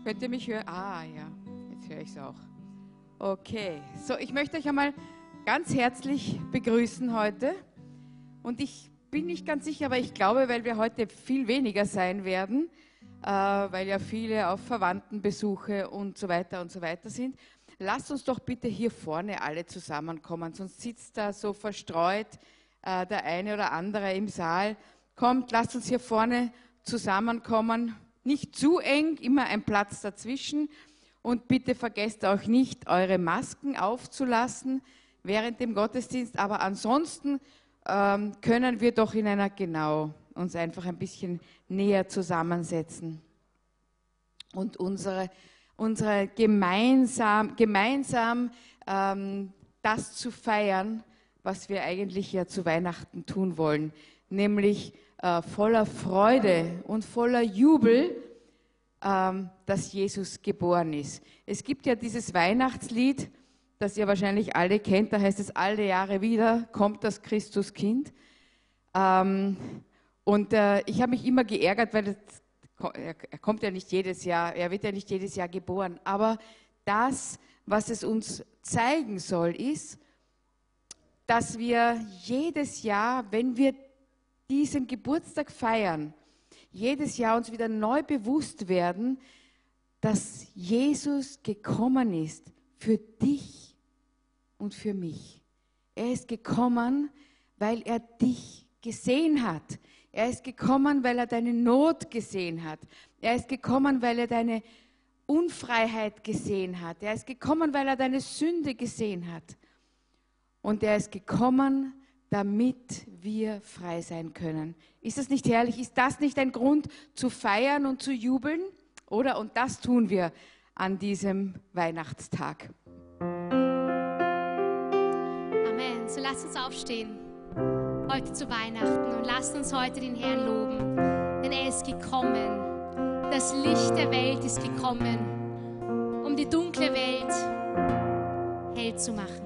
Könnt ihr mich hören? Ah ja, jetzt höre ich es auch. Okay, so ich möchte euch einmal ganz herzlich begrüßen heute. Und ich bin nicht ganz sicher, aber ich glaube, weil wir heute viel weniger sein werden, weil ja viele auf Verwandtenbesuche und so weiter sind. Lasst uns doch bitte hier vorne alle zusammenkommen, sonst sitzt da so verstreut der eine oder andere im Saal. Kommt, lasst uns hier vorne zusammenkommen. Nicht zu eng, immer ein Platz dazwischen. Und bitte vergesst auch nicht, eure Masken aufzulassen während dem Gottesdienst. Aber ansonsten können wir doch uns einfach ein bisschen näher zusammensetzen und unsere gemeinsam das zu feiern, was wir eigentlich ja zu Weihnachten tun wollen, nämlich voller Freude und voller Jubel, dass Jesus geboren ist. Es gibt ja dieses Weihnachtslied, das ihr wahrscheinlich alle kennt, da heißt es alle Jahre wieder, kommt das Christuskind. Ich habe mich immer geärgert, weil er kommt ja nicht jedes Jahr, er wird ja nicht jedes Jahr geboren. Aber das, was es uns zeigen soll, ist, dass wir jedes Jahr, wenn wir diesen Geburtstag feiern, jedes Jahr uns wieder neu bewusst werden, dass Jesus gekommen ist für dich und für mich. Er ist gekommen, weil er dich gesehen hat. Er ist gekommen, weil er deine Not gesehen hat. Er ist gekommen, weil er deine Unfreiheit gesehen hat. Er ist gekommen, weil er deine Sünde gesehen hat. Und er ist gekommen, damit wir frei sein können. Ist das nicht herrlich? Ist das nicht ein Grund zu feiern und zu jubeln? Oder? Und das tun wir an diesem Weihnachtstag. Amen. So lasst uns aufstehen, heute zu Weihnachten, und lasst uns heute den Herrn loben, denn er ist gekommen. Das Licht der Welt ist gekommen, um die dunkle Welt hell zu machen.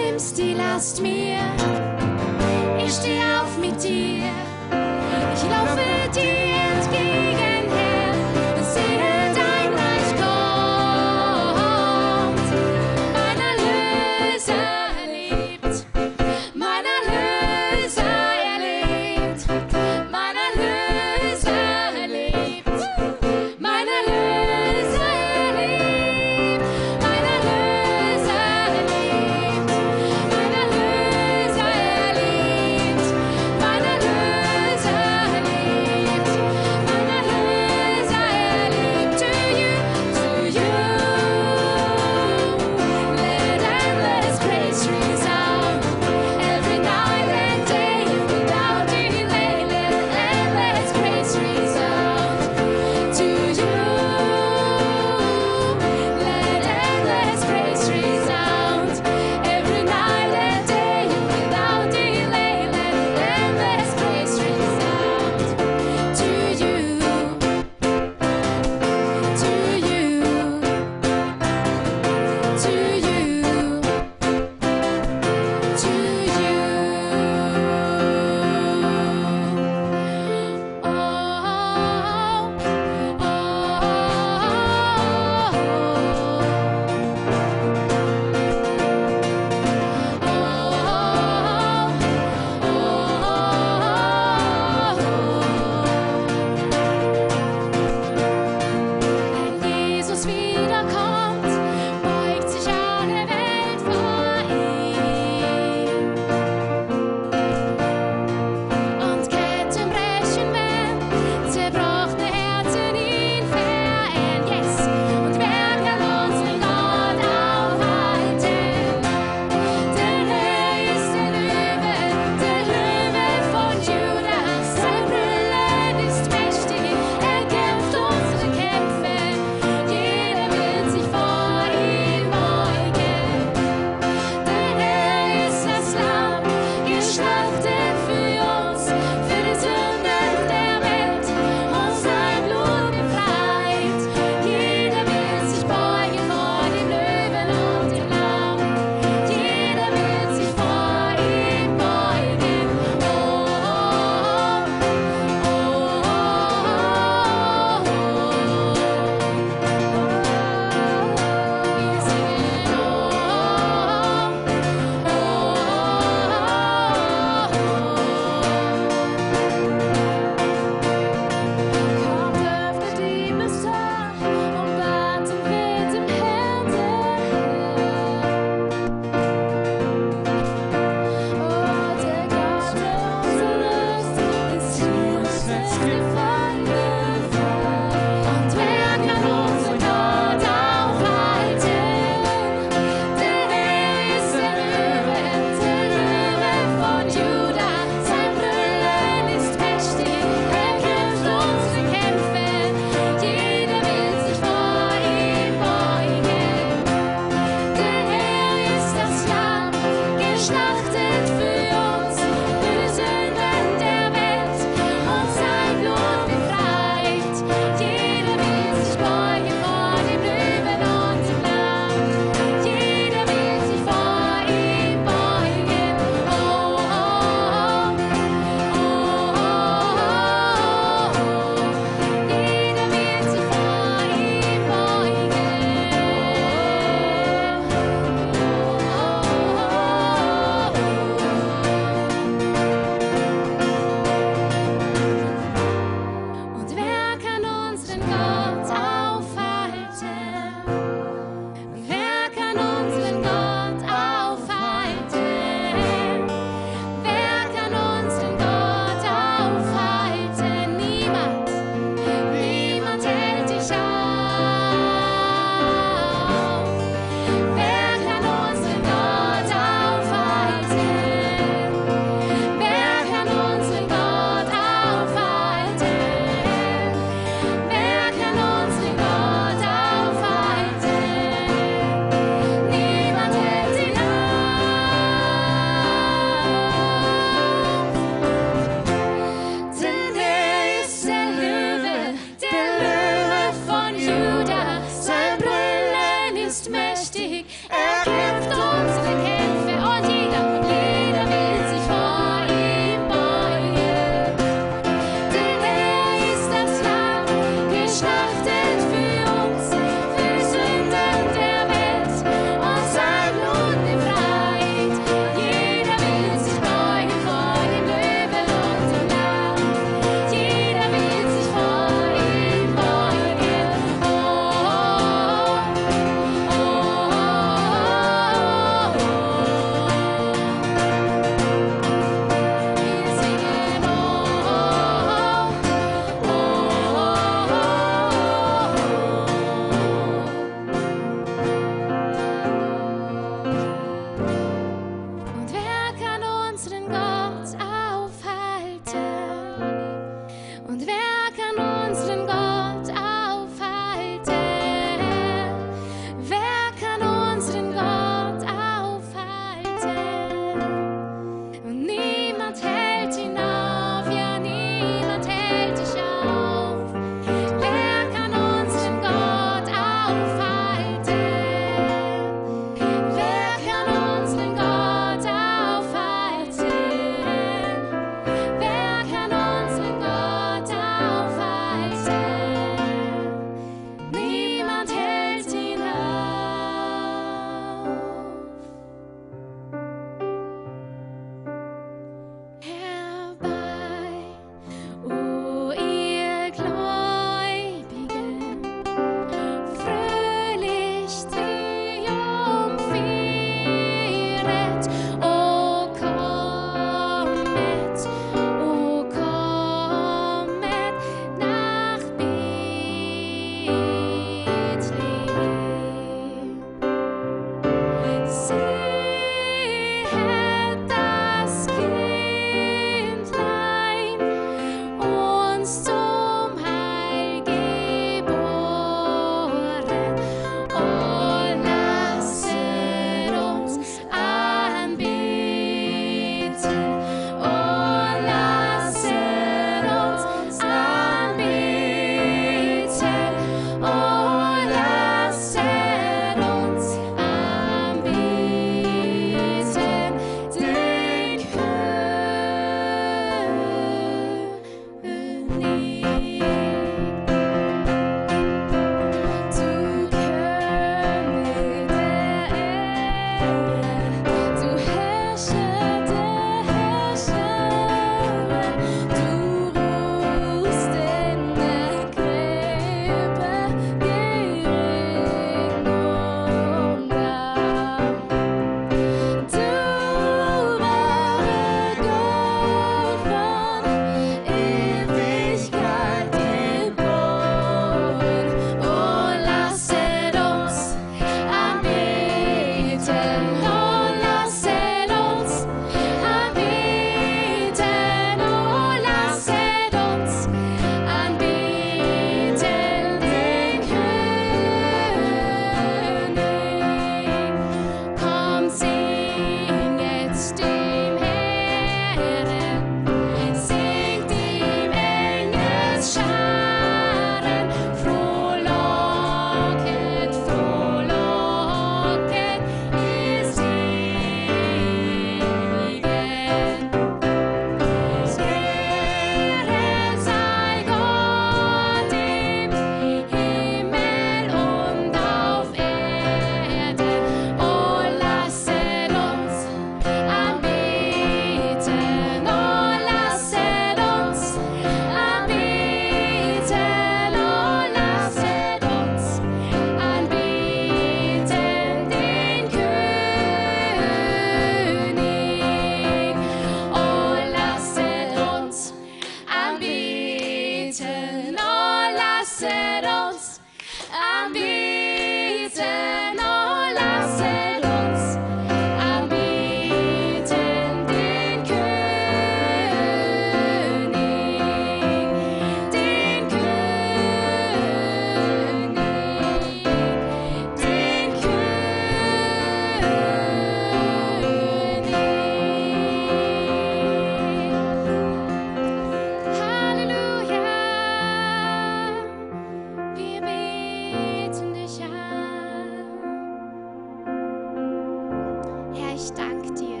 ich danke dir.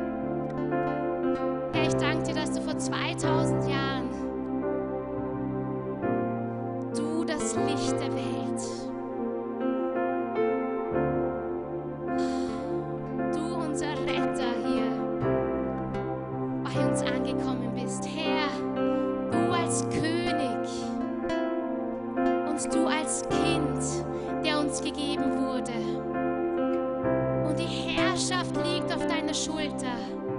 Herr, ich danke dir, dass du vor 2000 Jahren du das Licht der Welt, du unser Retter hier bei uns angekommen bist. Herr, du als König und du als Kind, der uns gegeben wurde. Und die Herrschaft liegt auf deiner Schulter.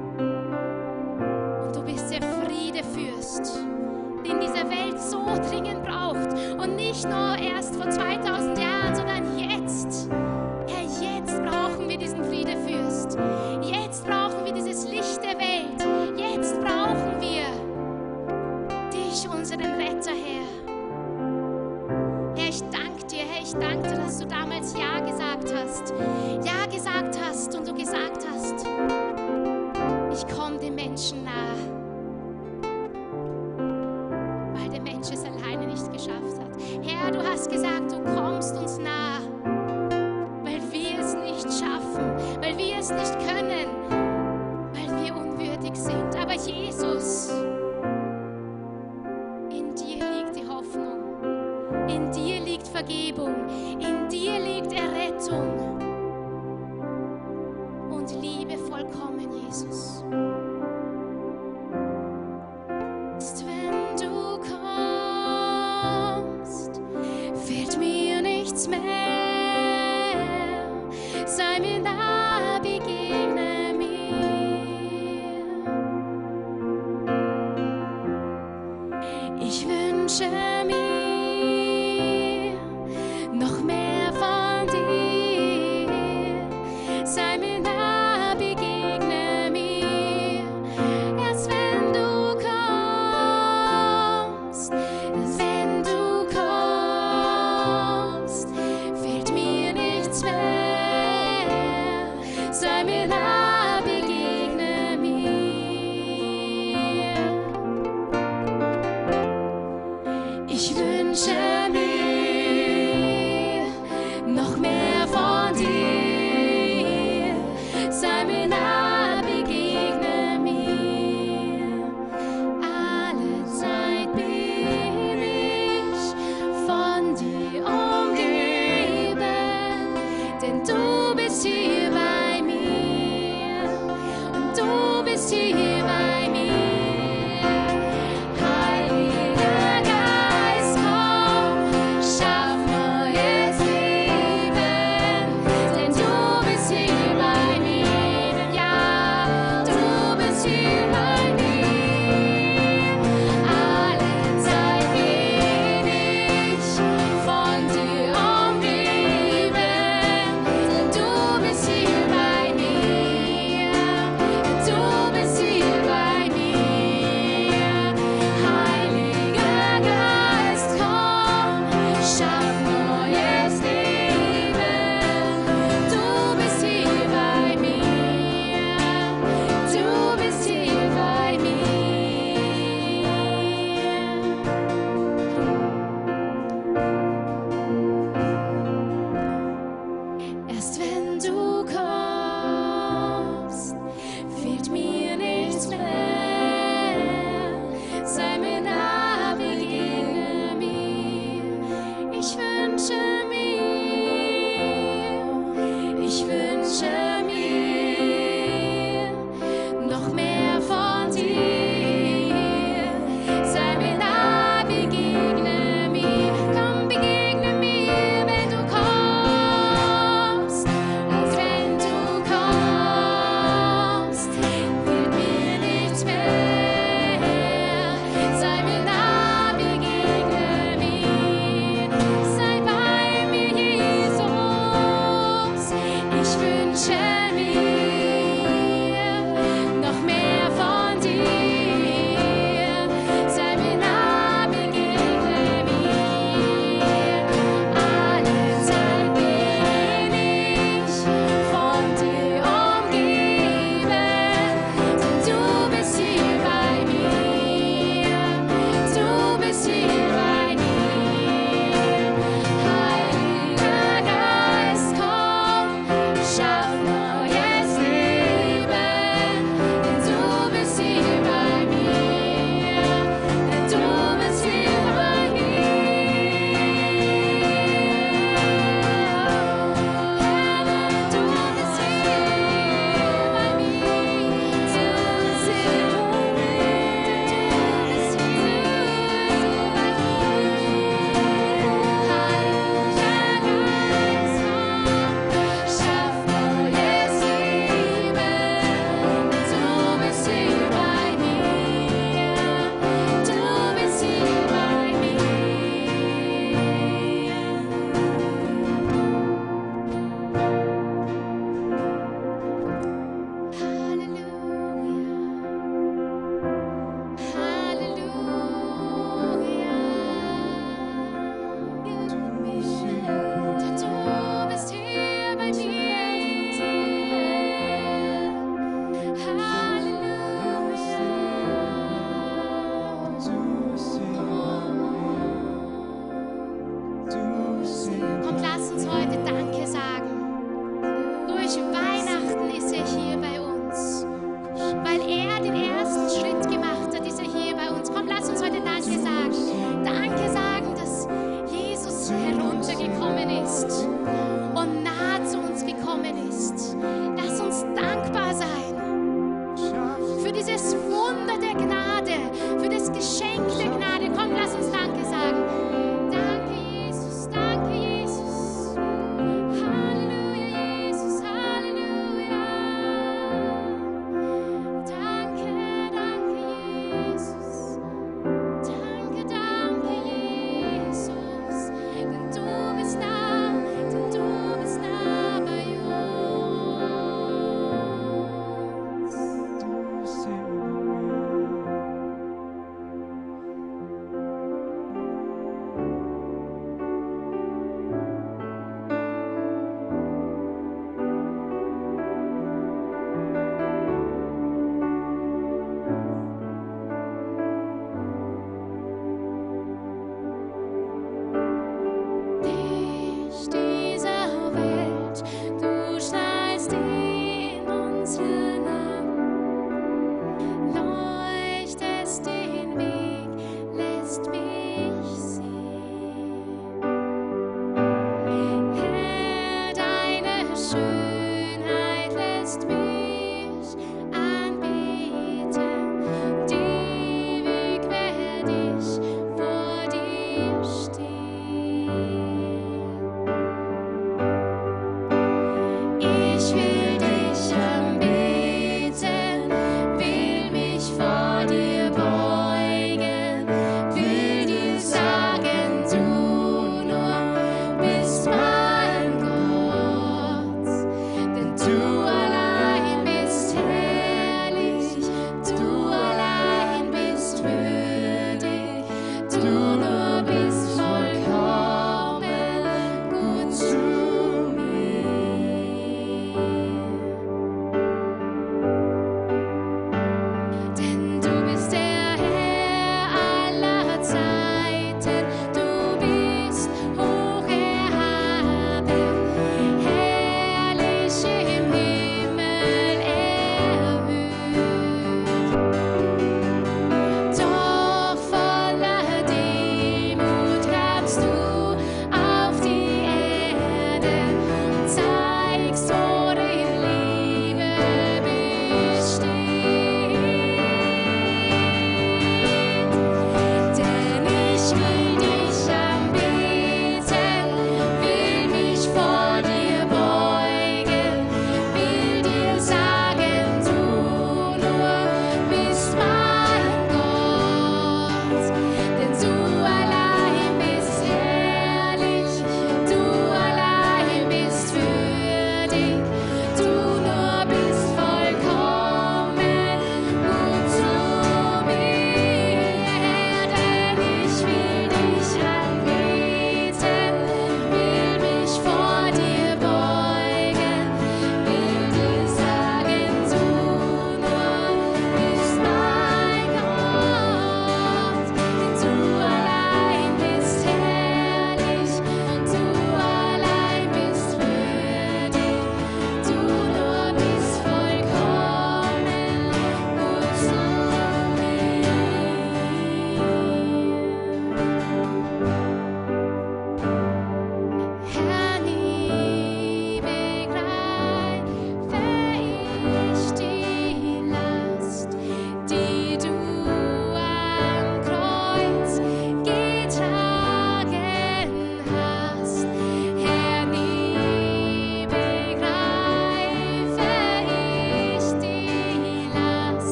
Und du bist der Friedefürst, den diese Welt so dringend braucht. Und nicht nur erst vor 2000 Jahren, sondern jetzt. Herr, jetzt brauchen wir diesen Friedefürst. Jetzt brauchen wir dieses Licht der Welt. Jetzt brauchen wir dich, unseren Retter, Herr. Herr, ich danke dir, Herr, ich danke dir, dass du damals Ja gesagt hast. Ja gesagt hast und du gesagt hast, ich komme dem Menschen nah, weil der Mensch es alleine nicht geschafft hat. Herr, du hast gesagt, du kommst uns nah, weil wir es nicht schaffen, weil wir es nicht können, weil wir unwürdig sind. Aber Jesus, in dir liegt die Hoffnung, in dir liegt Vergebung, in dir liegt Errettung und Liebe vollkommen, Jesus. Erst wenn du kommst, fehlt mir nichts mehr. Sei mir nah, begegne mir. Ich wünsche mir noch mehr von dir. Sei mir nah, begegne mir. Erst wenn du kommst, fehlt mir nichts mehr. Sei mir nah, begegne mir. Ich wünsche mir noch mehr von dir. Sei mir nah, begegne mir. Alle Zeit bin ich von dir umgeben, denn du bist hier bei mir und du bist hier bei mir. Heiliger Geist, komm, schaff neues Leben, denn du bist hier bei mir. Ja, du bist hier bei mir. Alle Zeit bin ich von dir umgeben, denn du bist hier bei mir. Du bist hier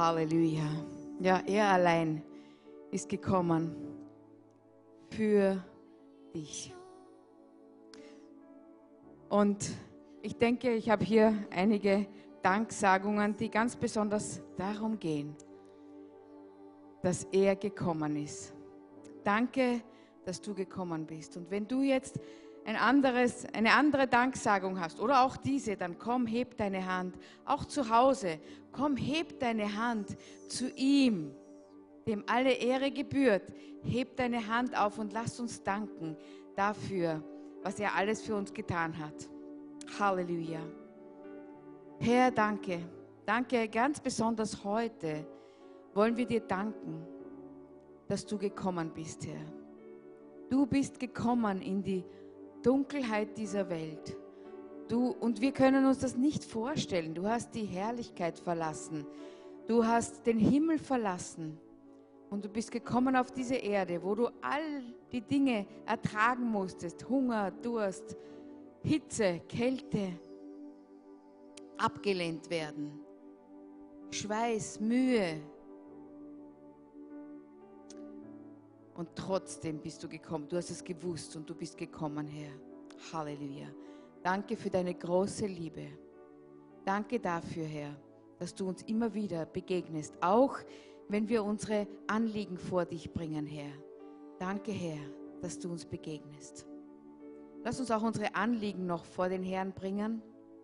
Halleluja. Ja, er allein ist gekommen für dich. Und ich denke, ich habe hier einige Danksagungen, die ganz besonders darum gehen, dass er gekommen ist. Danke, dass du gekommen bist. Und wenn du jetzt eine andere Danksagung hast oder auch diese, dann komm, heb deine Hand. Auch zu Hause, komm, heb deine Hand zu ihm, dem alle Ehre gebührt. Heb deine Hand auf und lass uns danken dafür, was er alles für uns getan hat. Halleluja. Herr, danke. Danke, ganz besonders heute wollen wir dir danken, dass du gekommen bist, Herr. Du bist gekommen in die Dunkelheit dieser Welt. Und wir können uns das nicht vorstellen. Du hast die Herrlichkeit verlassen. Du hast den Himmel verlassen. Und du bist gekommen auf diese Erde, wo du all die Dinge ertragen musstest. Hunger, Durst, Hitze, Kälte, abgelehnt werden, Schweiß, Mühe. Und trotzdem bist du gekommen. Du hast es gewusst und du bist gekommen, Herr. Halleluja. Danke für deine große Liebe. Danke dafür, Herr, dass du uns immer wieder begegnest, auch wenn wir unsere Anliegen vor dich bringen, Herr. Danke, Herr, dass du uns begegnest. Lass uns auch unsere Anliegen noch vor den Herrn bringen.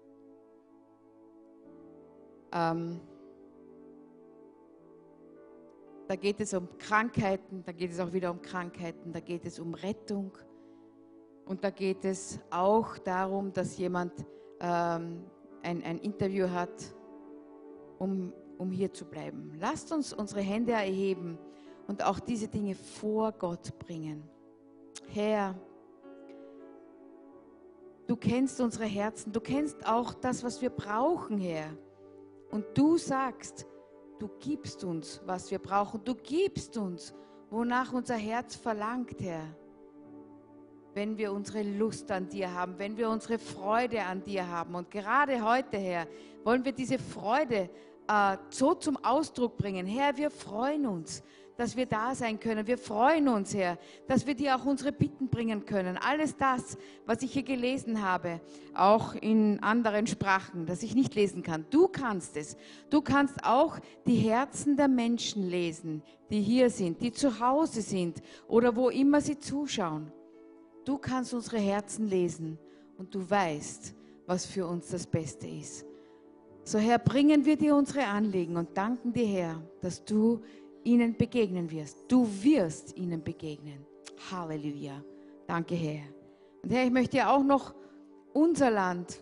Da geht es um Krankheiten, da geht es auch wieder um Krankheiten, da geht es um Rettung und da geht es auch darum, dass jemand ein Interview hat, um hier zu bleiben. Lasst uns unsere Hände erheben und auch diese Dinge vor Gott bringen. Herr, du kennst unsere Herzen, du kennst auch das, was wir brauchen, Herr. Und du sagst, du gibst uns, was wir brauchen. Du gibst uns, wonach unser Herz verlangt, Herr. Wenn wir unsere Lust an dir haben, wenn wir unsere Freude an dir haben. Und gerade heute, Herr, wollen wir diese Freude so zum Ausdruck bringen. Herr, wir freuen uns, dass wir da sein können. Wir freuen uns, Herr, dass wir dir auch unsere Bitten bringen können. Alles das, was ich hier gelesen habe, auch in anderen Sprachen, das ich nicht lesen kann. Du kannst es. Du kannst auch die Herzen der Menschen lesen, die hier sind, die zu Hause sind oder wo immer sie zuschauen. Du kannst unsere Herzen lesen und du weißt, was für uns das Beste ist. So, Herr, bringen wir dir unsere Anliegen und danken dir, Herr, dass du ihnen begegnen wirst. Du wirst ihnen begegnen. Halleluja. Danke, Herr. Und Herr, ich möchte ja auch noch unser Land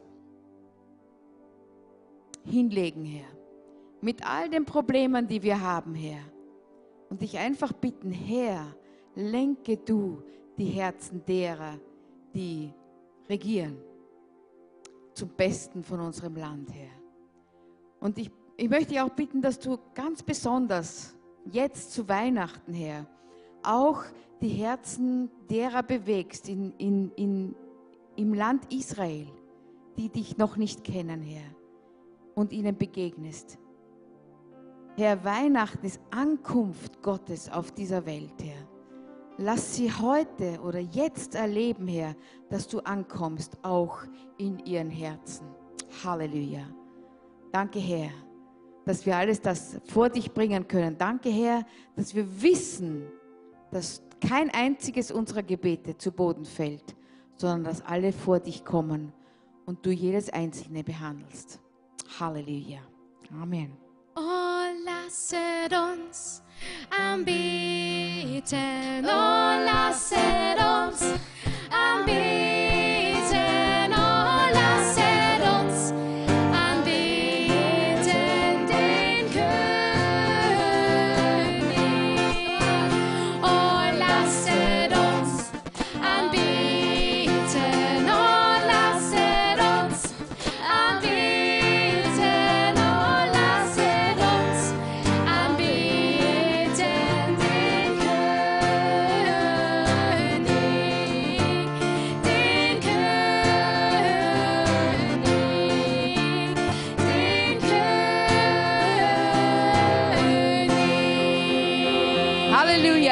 hinlegen, Herr. Mit all den Problemen, die wir haben, Herr. Und dich einfach bitten, Herr, lenke du die Herzen derer, die regieren, zum Besten von unserem Land, Herr. Und ich möchte dich auch bitten, dass du ganz besonders jetzt zu Weihnachten, Herr, auch die Herzen derer bewegst im Land Israel, die dich noch nicht kennen, Herr, und ihnen begegnest. Herr, Weihnachten ist Ankunft Gottes auf dieser Welt, Herr. Lass sie heute oder jetzt erleben, Herr, dass du ankommst, auch in ihren Herzen. Halleluja. Danke, Herr, dass wir alles das vor dich bringen können. Danke, Herr, dass wir wissen, dass kein einziges unserer Gebete zu Boden fällt, sondern dass alle vor dich kommen und du jedes einzelne behandelst. Halleluja. Amen. Oh, lasset uns anbeten. Oh, lasset uns anbeten. Oh, lasset uns anbeten den König. Oh, lasset uns anbeten. Oh, lasset uns anbeten. Oh, lasset uns anbeten den König.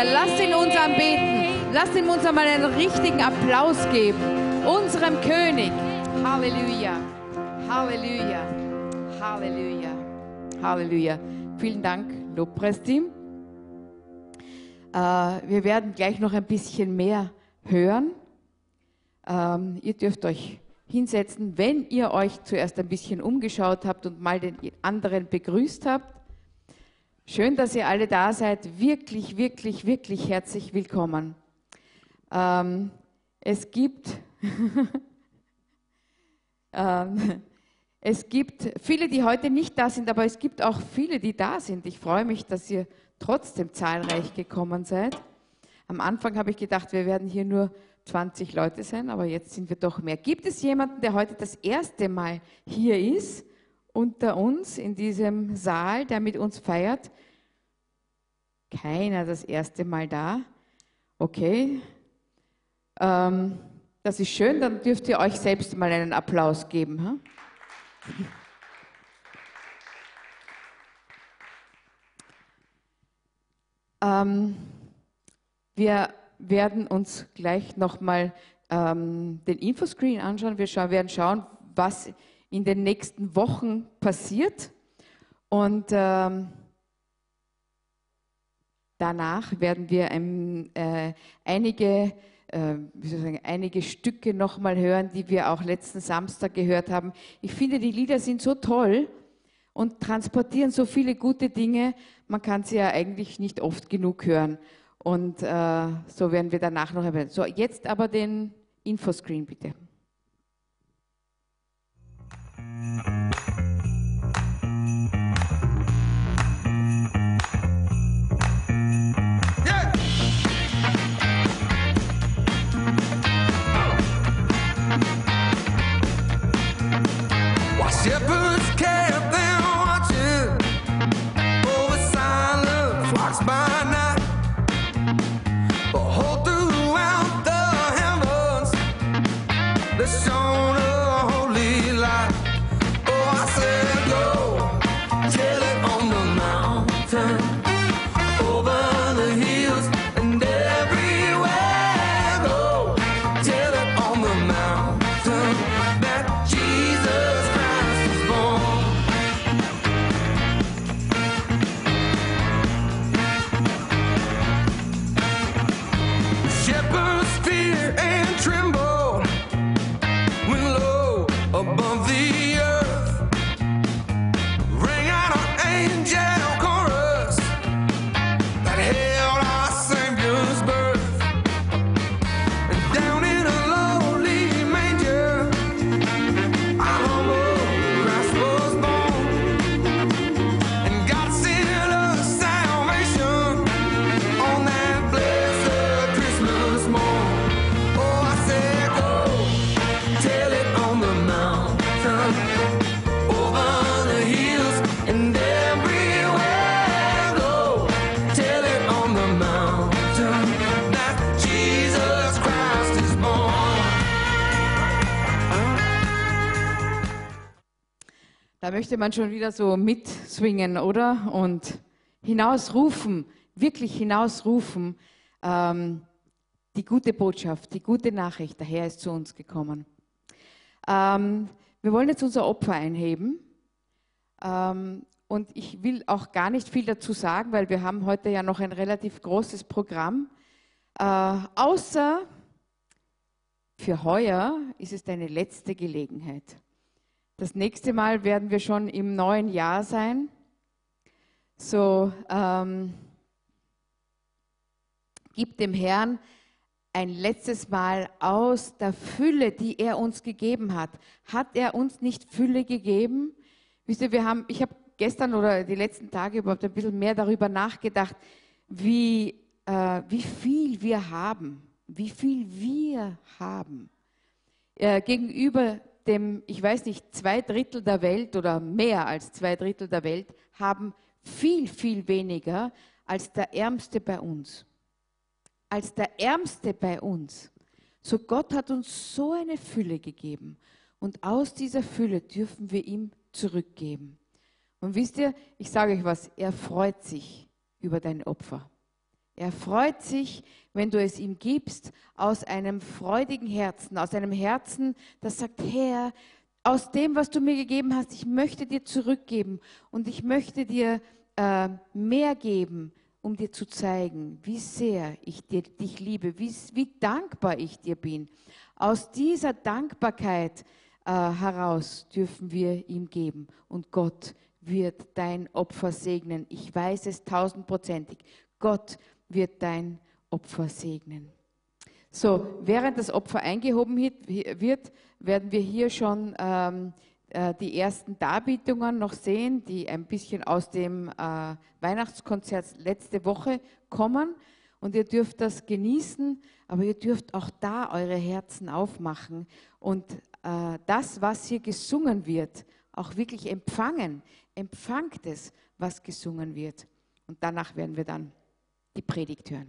Halleluja. Lasst ihn uns anbeten. Lasst ihn uns einmal einen richtigen Applaus geben. Unserem König. Halleluja. Halleluja. Halleluja. Halleluja. Vielen Dank, Lobpreisteam. Wir werden gleich noch ein bisschen mehr hören. Ihr dürft euch hinsetzen, wenn ihr euch zuerst ein bisschen umgeschaut habt und mal den anderen begrüßt habt. Schön, dass ihr alle da seid. Wirklich, wirklich, wirklich herzlich willkommen. Es gibt viele, die heute nicht da sind, aber es gibt auch viele, die da sind. Ich freue mich, dass ihr trotzdem zahlreich gekommen seid. Am Anfang habe ich gedacht, wir werden hier nur 20 Leute sein, aber jetzt sind wir doch mehr. Gibt es jemanden, der heute das erste Mal hier ist, unter uns in diesem Saal, der mit uns feiert? Keiner das erste Mal da. Okay. Das ist schön, dann dürft ihr euch selbst mal einen Applaus geben. Hm? Wir werden uns gleich nochmal den Infoscreen anschauen. Wir werden schauen, was in den nächsten Wochen passiert. Und danach werden wir einige Stücke nochmal hören, die wir auch letzten Samstag gehört haben. Ich finde, die Lieder sind so toll und transportieren so viele gute Dinge. Man kann sie ja eigentlich nicht oft genug hören. Und so werden wir danach noch erwähnen. So, jetzt aber den Infoscreen bitte. Shepherds kept them watching over silent flocks by night. Behold, throughout the heavens there shone a holy light. Oh, I said, go tell it on the mountain, over the hills and everywhere. Go tell it on the mountain that Jesus Christ is born. Shepherds fear and tremble when low above the earth rang out an angel chorus that hailed our Savior's birth. And down in a lowly manger our humble Christ was born. And God sent us salvation on that blessed Christmas morn. Oh, I said, go tell it on the mountain, over the hills and everywhere. Go tell it on the mountain that Jesus Christ is born. Da möchte man schon wieder so mitswingen, oder? Und hinausrufen, wirklich hinausrufen, die gute Botschaft, die gute Nachricht, der Herr ist zu uns gekommen. Wir wollen jetzt unser Opfer einheben. Und ich will auch gar nicht viel dazu sagen, weil wir haben heute ja noch ein relativ großes Programm. Außer für heuer ist es deine letzte Gelegenheit. Das nächste Mal werden wir schon im neuen Jahr sein. So, gib dem Herrn ein letztes Mal aus der Fülle, die er uns gegeben hat. Hat er uns nicht Fülle gegeben? Wisst ihr, ich habe gestern oder die letzten Tage überhaupt ein bisschen mehr darüber nachgedacht, wie viel wir haben. Wie viel wir haben. Gegenüber dem, ich weiß nicht, 2/3 der Welt oder mehr als 2/3 der Welt haben viel, viel weniger als der Ärmste bei uns. Als der Ärmste bei uns. So Gott hat uns so eine Fülle gegeben und aus dieser Fülle dürfen wir ihm zurückgeben. Und wisst ihr, ich sage euch was, er freut sich über dein Opfer. Er freut sich, wenn du es ihm gibst, aus einem freudigen Herzen, aus einem Herzen, das sagt, Herr, aus dem, was du mir gegeben hast, ich möchte dir zurückgeben und ich möchte dir mehr geben, um dir zu zeigen, wie sehr ich dich liebe, wie dankbar ich dir bin. Aus dieser Dankbarkeit heraus dürfen wir ihm geben und Gott wird dein Opfer segnen. Ich weiß es 1000%ig. Gott wird dein Opfer segnen. So, während das Opfer eingehoben wird, werden wir hier schon die ersten Darbietungen noch sehen, die ein bisschen aus dem Weihnachtskonzert letzte Woche kommen. Und ihr dürft das genießen, aber ihr dürft auch da eure Herzen aufmachen und das, was hier gesungen wird, auch wirklich empfangen. Empfangt es, was gesungen wird. Und danach werden wir dann die Predigt hören.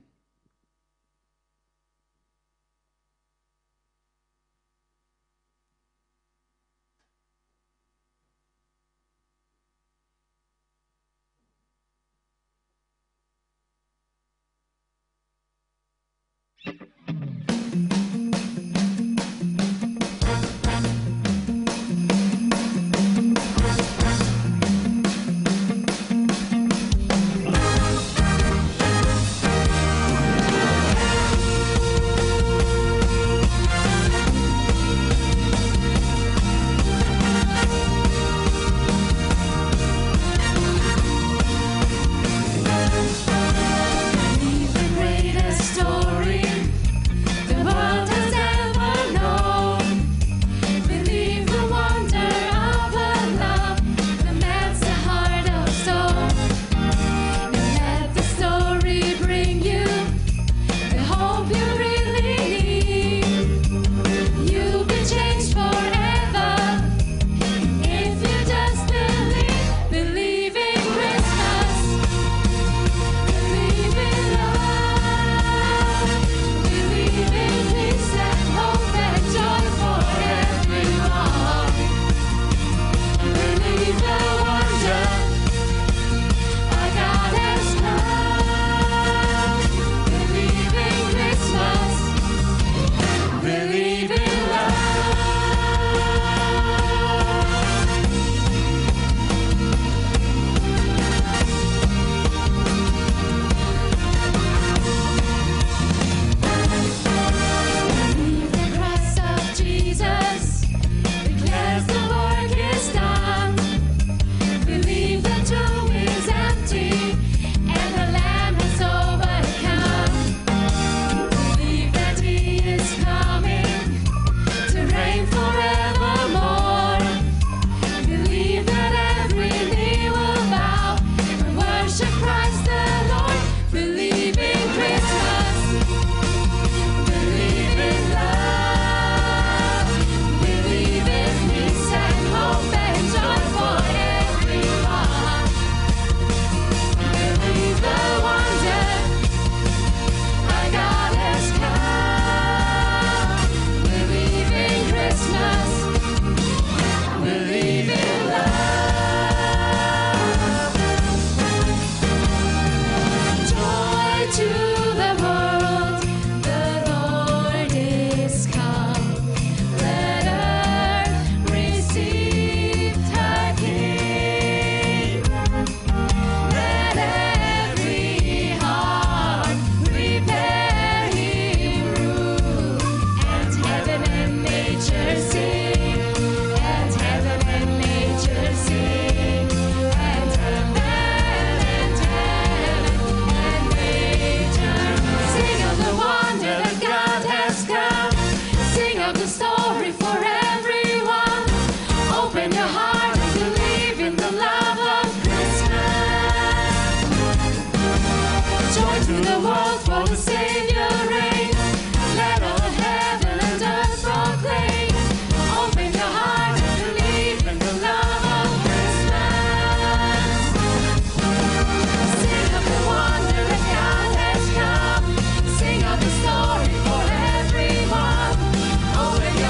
Open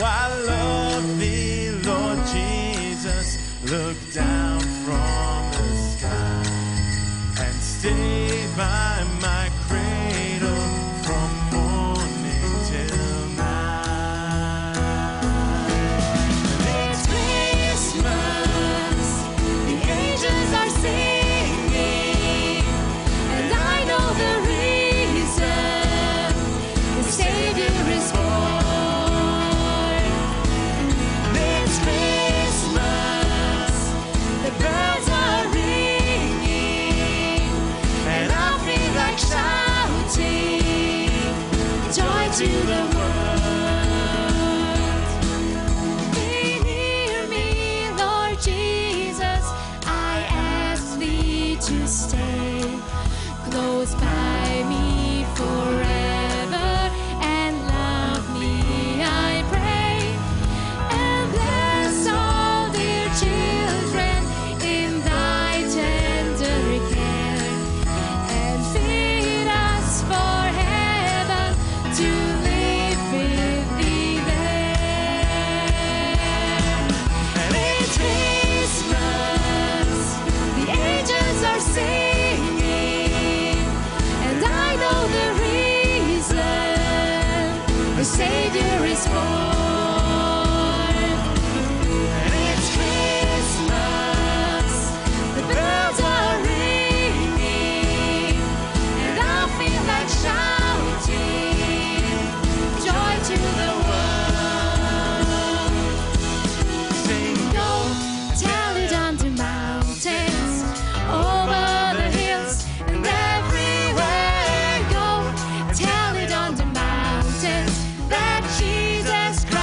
I love thee, Lord Jesus. Look down from the sky and stay by my cradle from morning till night. It's Christmas, the angels are singing, and I know the reason, the Savior is born. It's Christmas, the bells are ringing, and I feel like shouting joy to the world. Be near me, Lord Jesus, I ask thee to stay close by me forever and love me, I pray, and bless all dear children in thy tender care, and feed us for heaven to live with thee there. And it's Christmas, the angels are singing, and I know the reason, the Savior is born. And it's Christmas, the bells are ringing, and I feel like shouting joy to the world. Sing, go, tell it on the mountains, over the hills, and everywhere. Go, tell it on the mountains that Jesus Christ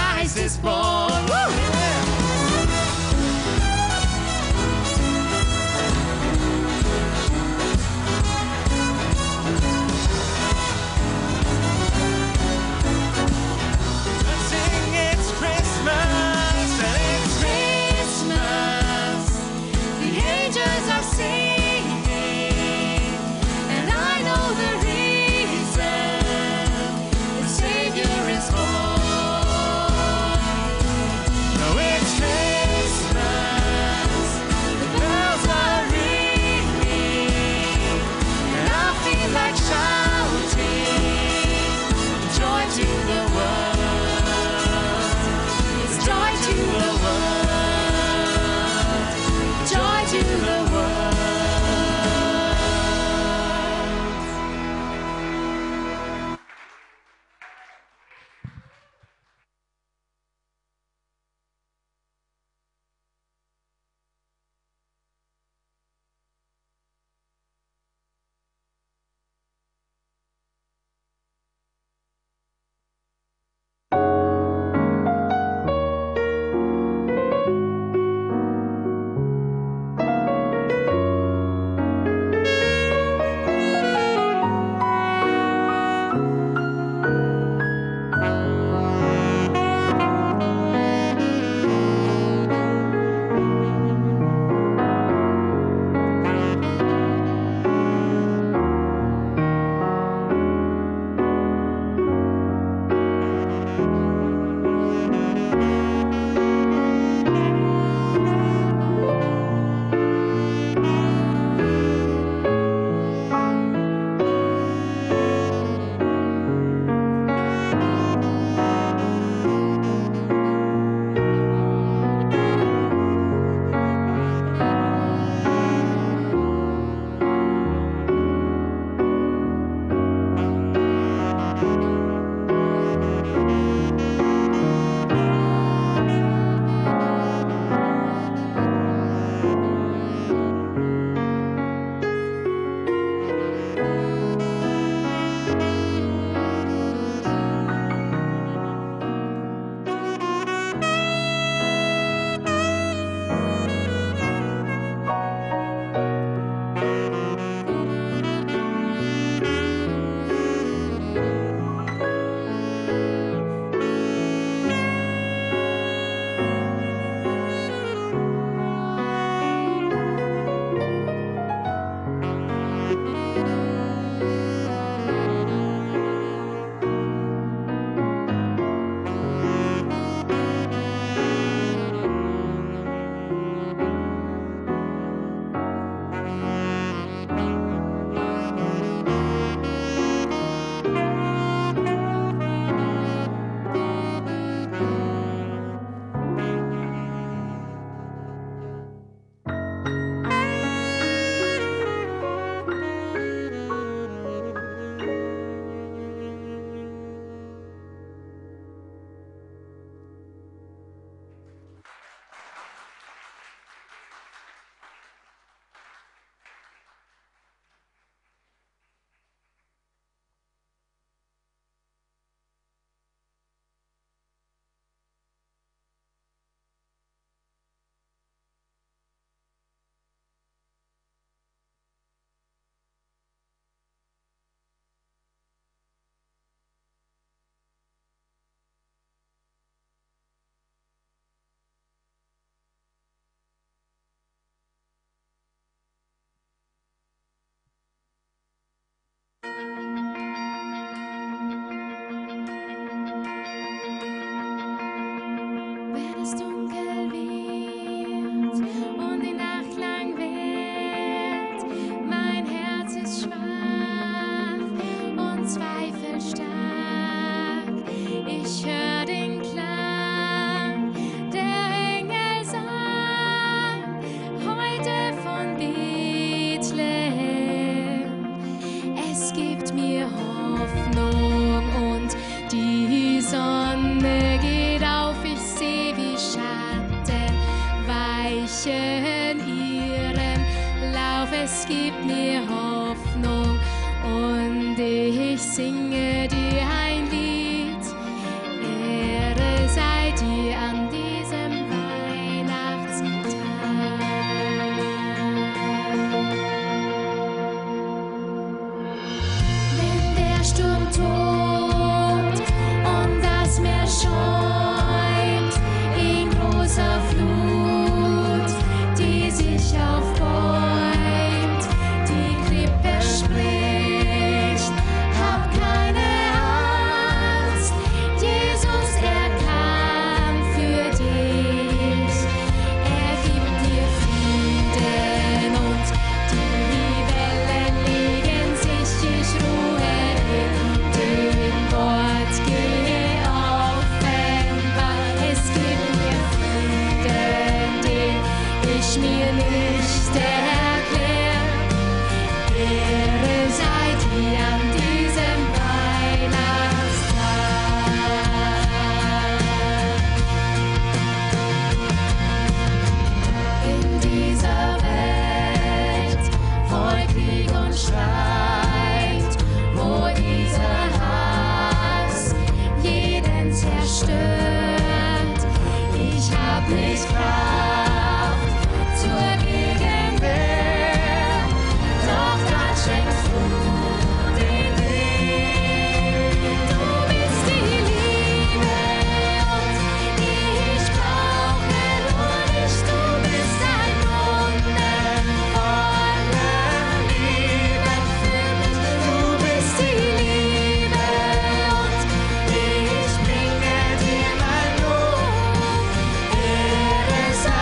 ich mir nicht erklären. Ehre sei dir an diesem Weihnachtstag. In dieser Welt voll Krieg und Streit, wo dieser Hass jeden zerstört, ich hab nicht Kraft zur Gegenwehr, doch dann schenkst du den Weg. Du bist die Liebe und ich brauche nur dich. Du bist ein Wunder voller Liebe für mich. Du bist die Liebe und ich bringe dir mein Lob. Ehre sei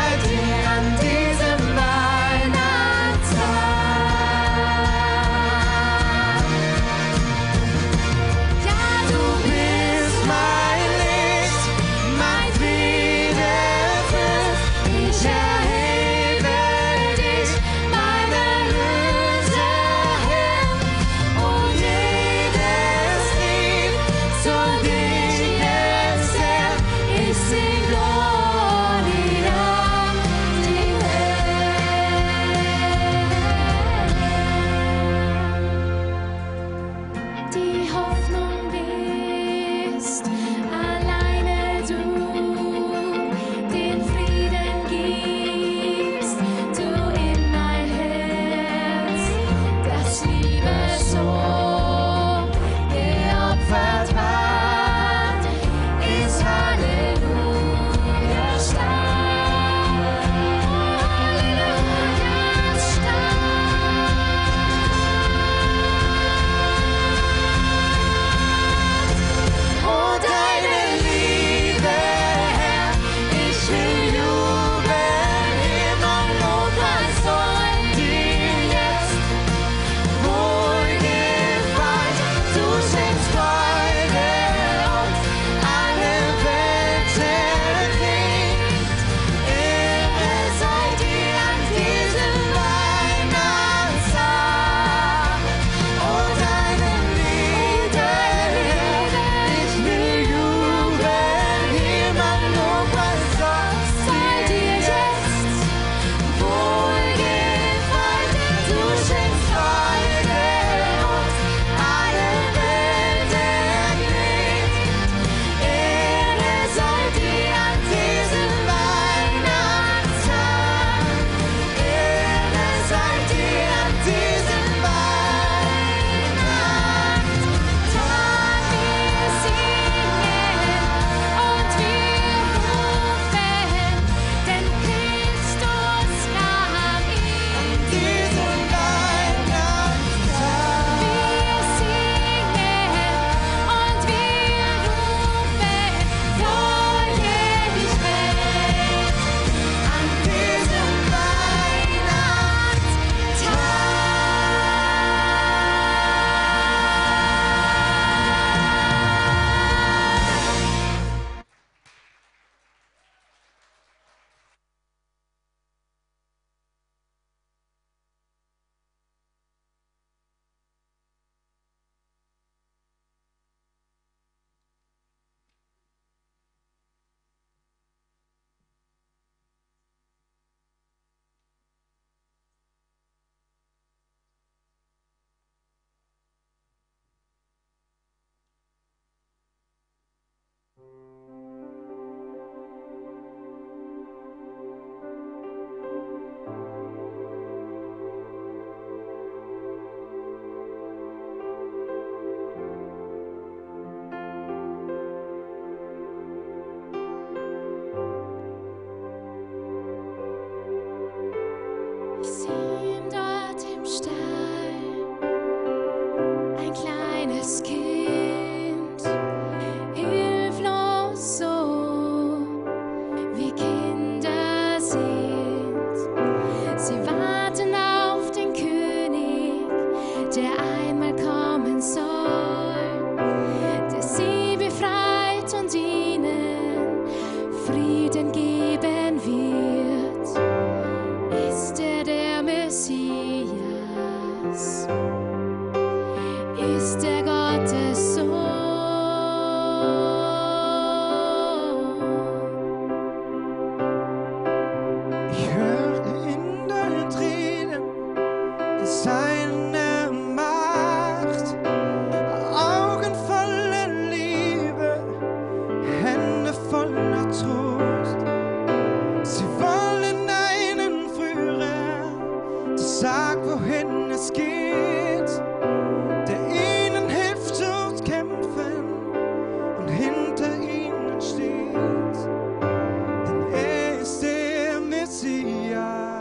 Trost. Sie wollen einen Führer, der sagt, wohin es geht, der ihnen hilft zu kämpfen und hinter ihnen steht. Denn er ist der Messias,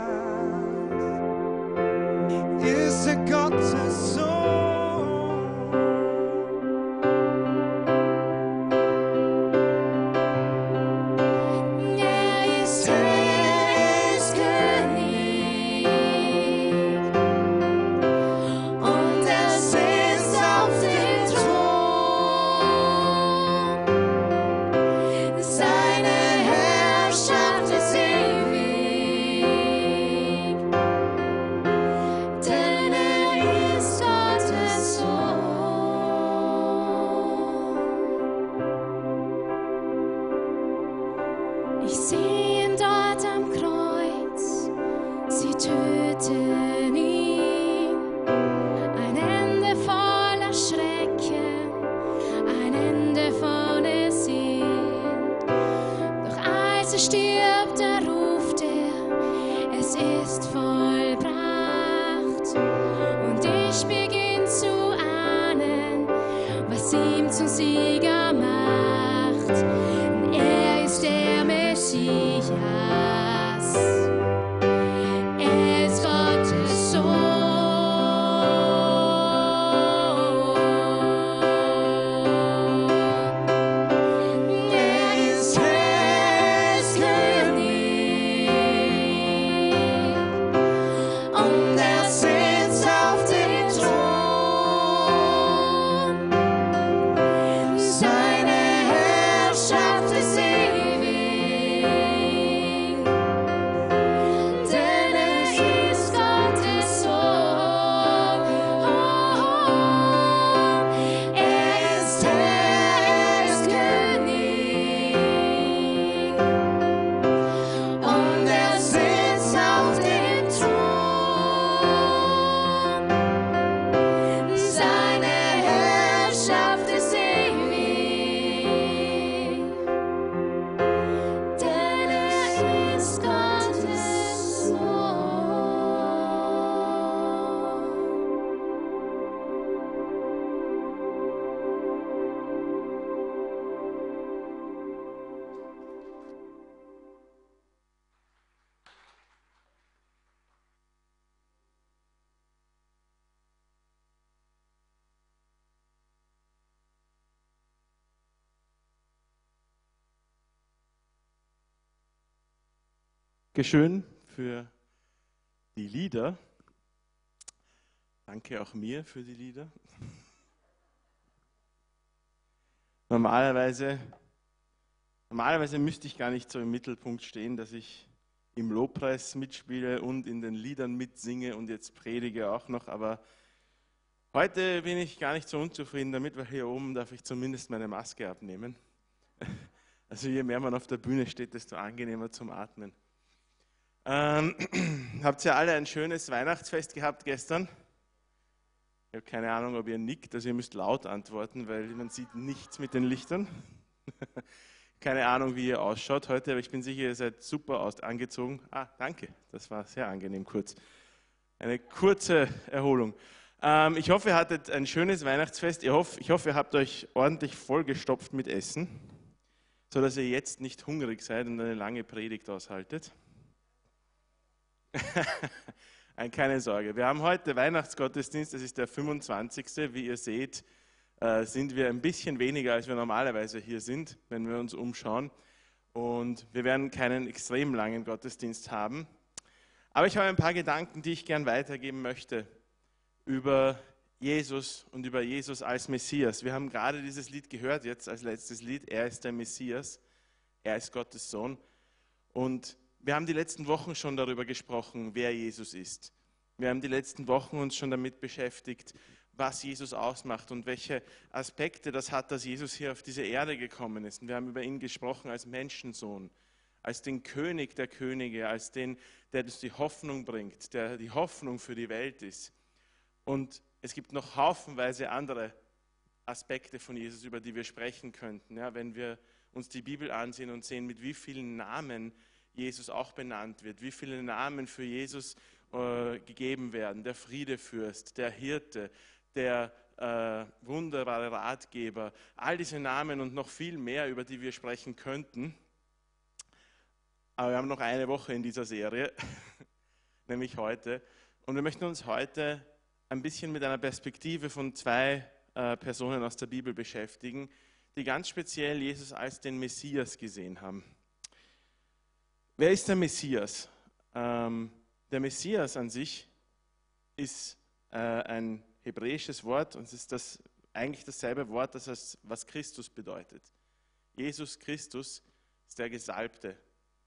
ist er Gottes Sohn. Ich sehe ihn dort am Kreuz, sie töten ihn. Ein Ende voller Schrecken, ein Ende voller Sinn. Doch als er stirbt, da ruft er, es ist vollbracht. Und ich beginn zu ahnen, was ihm zum Sieger macht. Er ist der Messias, er ist Gottes Sohn. Er ist König und er sitzt auf dem Thron. Seine Herrschaft ist Dankeschön für die Lieder. Danke auch mir für die Lieder. Normalerweise müsste ich gar nicht so im Mittelpunkt stehen, dass ich im Lobpreis mitspiele und in den Liedern mitsinge und jetzt predige auch noch, aber heute bin ich gar nicht so unzufrieden damit, weil hier oben darf ich zumindest meine Maske abnehmen. Also je mehr man auf der Bühne steht, desto angenehmer zum Atmen. Habt ihr alle ein schönes Weihnachtsfest gehabt gestern? Ich habe keine Ahnung, ob ihr nickt, also ihr müsst laut antworten, weil man sieht nichts mit den Lichtern. Keine Ahnung, wie ihr ausschaut heute, aber ich bin sicher, ihr seid super angezogen. Ah, danke, das war sehr angenehm kurz. Eine kurze Erholung. Ich hoffe, ihr hattet ein schönes Weihnachtsfest. Ich hoffe, ihr habt euch ordentlich vollgestopft mit Essen, sodass ihr jetzt nicht hungrig seid und eine lange Predigt aushaltet. Keine Sorge. Wir haben heute Weihnachtsgottesdienst, das ist der 25. Wie ihr seht, sind wir ein bisschen weniger, als wir normalerweise hier sind, wenn wir uns umschauen. Und wir werden keinen extrem langen Gottesdienst haben. Aber ich habe ein paar Gedanken, die ich gern weitergeben möchte über Jesus und über Jesus als Messias. Wir haben gerade dieses Lied gehört, jetzt als letztes Lied. Er ist der Messias, er ist Gottes Sohn. Und wir haben die letzten Wochen schon darüber gesprochen, wer Jesus ist. Wir haben die letzten Wochen uns schon damit beschäftigt, was Jesus ausmacht und welche Aspekte das hat, dass Jesus hier auf diese Erde gekommen ist. Und wir haben über ihn gesprochen als Menschensohn, als den König der Könige, als den, der uns die Hoffnung bringt, der die Hoffnung für die Welt ist. Und es gibt noch haufenweise andere Aspekte von Jesus, über die wir sprechen könnten, ja, wenn wir uns die Bibel ansehen und sehen, mit wie vielen Namen Jesus auch benannt wird, wie viele Namen für Jesus gegeben werden. Der Friedefürst, der Hirte, der wunderbare Ratgeber, all diese Namen und noch viel mehr, über die wir sprechen könnten. Aber wir haben noch eine Woche in dieser Serie, nämlich heute. Und wir möchten uns heute ein bisschen mit einer Perspektive von zwei Personen aus der Bibel beschäftigen, die ganz speziell Jesus als den Messias gesehen haben. Wer ist der Messias? Der Messias an sich ist ein hebräisches Wort und es ist eigentlich dasselbe Wort, was Christus bedeutet. Jesus Christus ist der Gesalbte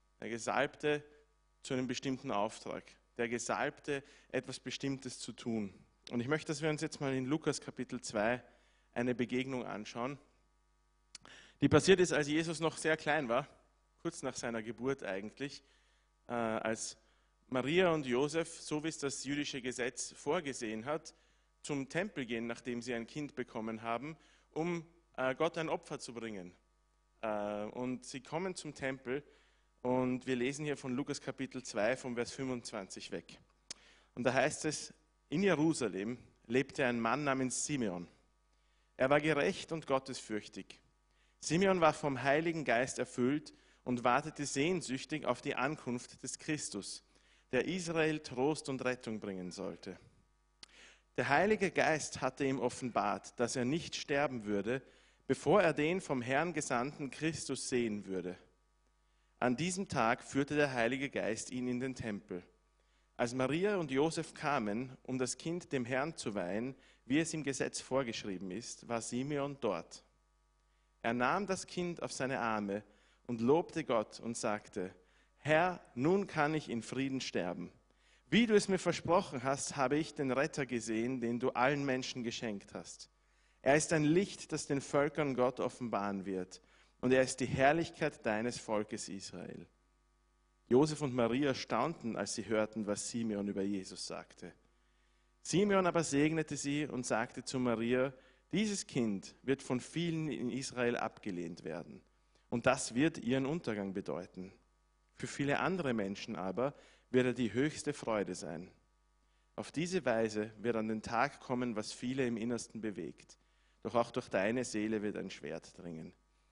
zu einem bestimmten Auftrag, der Gesalbte, etwas Bestimmtes zu tun. Und ich möchte, dass wir uns jetzt mal in Lukas Kapitel 2 eine Begegnung anschauen, die passiert ist, als Jesus noch sehr klein war, kurz nach seiner Geburt eigentlich, als Maria und Josef, so wie es das jüdische Gesetz vorgesehen hat, zum Tempel gehen, nachdem sie ein Kind bekommen haben, um Gott ein Opfer zu bringen. Und sie kommen zum Tempel und wir lesen hier von Lukas Kapitel 2 vom Vers 25 weg. Und da heißt es, in Jerusalem lebte ein Mann namens Simeon. Er war gerecht und gottesfürchtig. Simeon war vom Heiligen Geist erfüllt und wartete sehnsüchtig auf die Ankunft des Christus, der Israel Trost und Rettung bringen sollte. Der Heilige Geist hatte ihm offenbart, dass er nicht sterben würde, bevor er den vom Herrn gesandten Christus sehen würde. An diesem Tag führte der Heilige Geist ihn in den Tempel. Als Maria und Josef kamen, um das Kind dem Herrn zu weihen, wie es im Gesetz vorgeschrieben ist, war Simeon dort. Er nahm das Kind auf seine Arme und lobte Gott und sagte, Herr, nun kann ich in Frieden sterben. Wie du es mir versprochen hast, habe ich den Retter gesehen, den du allen Menschen geschenkt hast. Er ist ein Licht, das den Völkern Gott offenbaren wird. Und er ist die Herrlichkeit deines Volkes Israel. Josef und Maria staunten, als sie hörten, was Simeon über Jesus sagte. Simeon aber segnete sie und sagte zu Maria, dieses Kind wird von vielen in Israel abgelehnt werden. Und das wird ihren Untergang bedeuten. Für viele andere Menschen aber wird er die höchste Freude sein. Auf diese Weise wird an den Tag kommen, was viele im Innersten bewegt. Doch auch durch deine Seele wird ein Schwert dringen.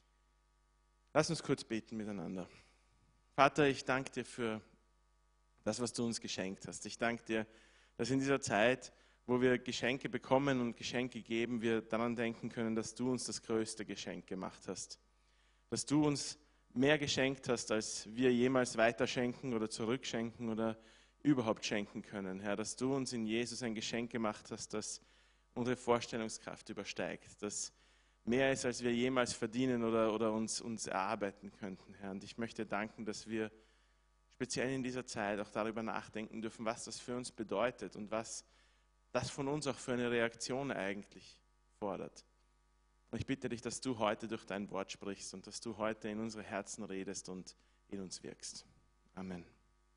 Lass uns kurz beten miteinander. Vater, ich danke dir für das, was du uns geschenkt hast. Ich danke dir, dass in dieser Zeit, wo wir Geschenke bekommen und Geschenke geben, wir daran denken können, dass du uns das größte Geschenk gemacht hast. Dass du uns mehr geschenkt hast, als wir jemals weiterschenken oder zurückschenken oder überhaupt schenken können. Herr, dass du uns in Jesus ein Geschenk gemacht hast, das unsere Vorstellungskraft übersteigt, das mehr ist, als wir jemals verdienen oder uns erarbeiten könnten, Herr. Und ich möchte danken, dass wir speziell in dieser Zeit auch darüber nachdenken dürfen, was das für uns bedeutet und was das von uns auch für eine Reaktion eigentlich fordert. Und ich bitte dich, dass du heute durch dein Wort sprichst und dass du heute in unsere Herzen redest und in uns wirkst. Amen.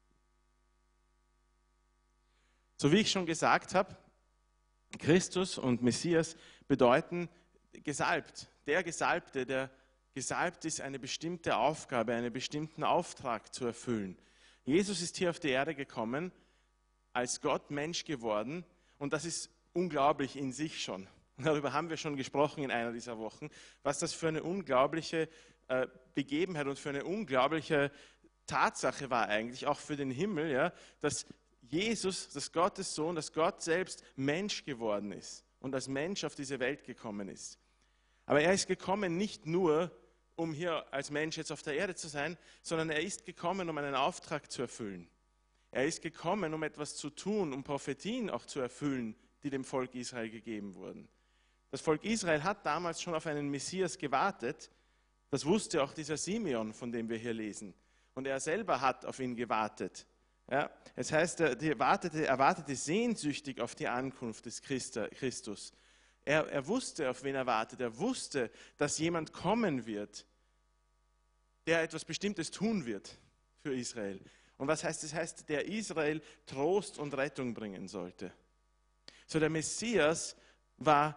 So wie ich schon gesagt habe, Christus und Messias bedeuten gesalbt. Der Gesalbte, der gesalbt ist, eine bestimmte Aufgabe, einen bestimmten Auftrag zu erfüllen. Jesus ist hier auf die Erde gekommen, als Gott Mensch geworden und das ist unglaublich in sich schon. Und darüber haben wir schon gesprochen in einer dieser Wochen, was das für eine unglaubliche Begebenheit und für eine unglaubliche Tatsache war eigentlich, auch für den Himmel, ja, dass Jesus, dass Gottes Sohn, dass Gott selbst Mensch geworden ist und als Mensch auf diese Welt gekommen ist. Aber er ist gekommen nicht nur, um hier als Mensch jetzt auf der Erde zu sein, sondern er ist gekommen, um einen Auftrag zu erfüllen. Er ist gekommen, um etwas zu tun, um Prophetien auch zu erfüllen, die dem Volk Israel gegeben wurden. Das Volk Israel hat damals schon auf einen Messias gewartet. Das wusste auch dieser Simeon, von dem wir hier lesen. Und er selber hat auf ihn gewartet. Ja, es heißt, er wartete sehnsüchtig auf die Ankunft des Christus. Er wusste, auf wen er wartet. Er wusste, dass jemand kommen wird, der etwas Bestimmtes tun wird für Israel. Und was heißt das? Das heißt, der Israel Trost und Rettung bringen sollte. So, der Messias war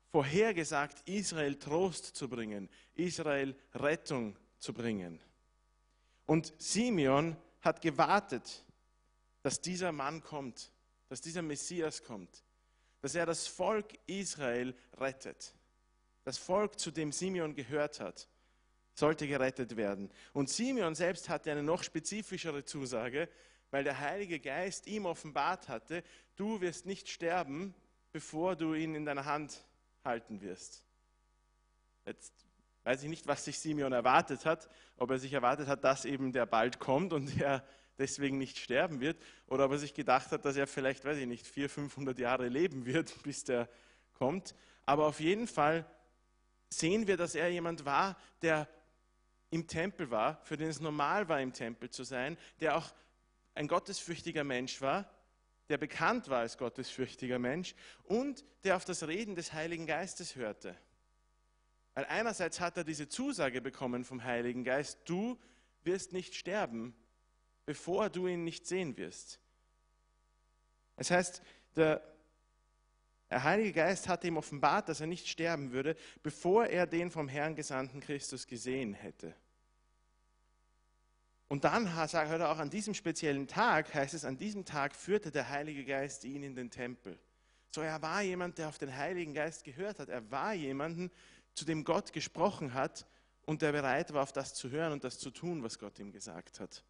vorhergesagt, Israel Trost zu bringen, Israel Rettung zu bringen. Und Simeon hat gewartet, dass dieser Mann kommt, dass dieser Messias kommt, dass er das Volk Israel rettet. Das Volk, zu dem Simeon gehört hat, sollte gerettet werden. Und Simeon selbst hatte eine noch spezifischere Zusage, weil der Heilige Geist ihm offenbart hatte, du wirst nicht sterben, bevor du ihn in deiner Hand halten wirst. Jetzt weiß ich nicht, was sich Simeon erwartet hat, ob er sich erwartet hat, dass eben der bald kommt und er deswegen nicht sterben wird, oder ob er sich gedacht hat, dass er vielleicht, weiß ich nicht, 400, 500 Jahre leben wird, bis der kommt. Aber auf jeden Fall sehen wir, dass er jemand war, der im Tempel war, für den es normal war, im Tempel zu sein, der auch ein gottesfürchtiger Mensch war, der bekannt war als gottesfürchtiger Mensch und der auf das Reden des Heiligen Geistes hörte. Weil einerseits hat er diese Zusage bekommen vom Heiligen Geist, du wirst nicht sterben, bevor du ihn nicht sehen wirst. Das heißt, der Heilige Geist hatte ihm offenbart, dass er nicht sterben würde, bevor er den vom Herrn gesandten Christus gesehen hätte. Und dann hört er auch an diesem speziellen Tag, heißt es, an diesem Tag führte der Heilige Geist ihn in den Tempel. So, er war jemand, der auf den Heiligen Geist gehört hat. Er war jemanden, zu dem Gott gesprochen hat und der bereit war, auf das zu hören und das zu tun, was Gott ihm gesagt hat.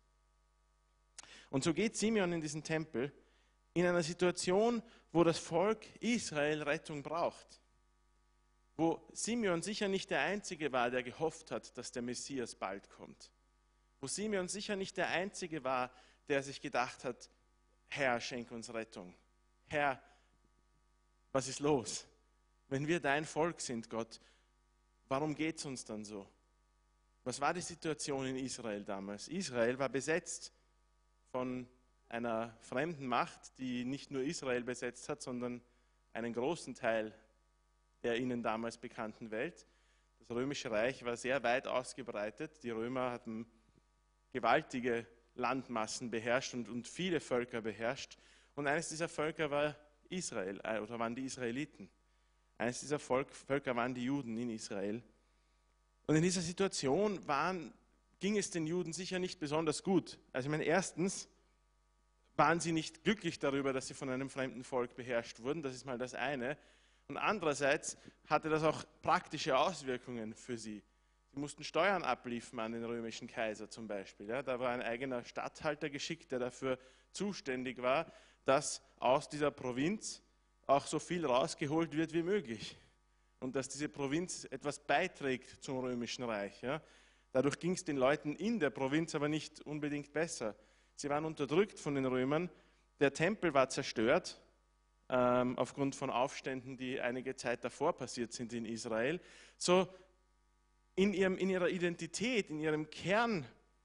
Und so geht Simeon in diesen Tempel in einer Situation, wo das Volk Israel Rettung braucht. Wo Simeon sicher nicht der Einzige war, der gehofft hat, dass der Messias bald kommt. Wo Simeon sicher nicht der Einzige war, der sich gedacht hat, Herr, schenk uns Rettung. Herr, was ist los? Wenn wir dein Volk sind, Gott, warum geht es uns dann so? Was war die Situation in Israel damals? Israel war besetzt von einer fremden Macht, die nicht nur Israel besetzt hat, sondern einen großen Teil der ihnen damals bekannten Welt. Das Römische Reich war sehr weit ausgebreitet. Die Römer hatten gewaltige Landmassen beherrscht und viele Völker beherrscht. Und eines dieser Völker war Israel, oder waren die Israeliten. Eines dieser Völker waren die Juden in Israel. Und in dieser Situation ging es den Juden sicher nicht besonders gut. Also ich meine, erstens waren sie nicht glücklich darüber, dass sie von einem fremden Volk beherrscht wurden. Das ist mal das eine. Und andererseits hatte das auch praktische Auswirkungen für sie. Sie mussten Steuern abliefern an den römischen Kaiser zum Beispiel. Ja, da war ein eigener Statthalter geschickt, der dafür zuständig war, dass aus dieser Provinz auch so viel rausgeholt wird wie möglich. Und dass diese Provinz etwas beiträgt zum Römischen Reich. Ja. Dadurch ging es den Leuten in der Provinz aber nicht unbedingt besser. Sie waren unterdrückt von den Römern. Der Tempel war zerstört, aufgrund von Aufständen, die einige Zeit davor passiert sind in Israel. So in ihrer Identität, in ihrem Kern,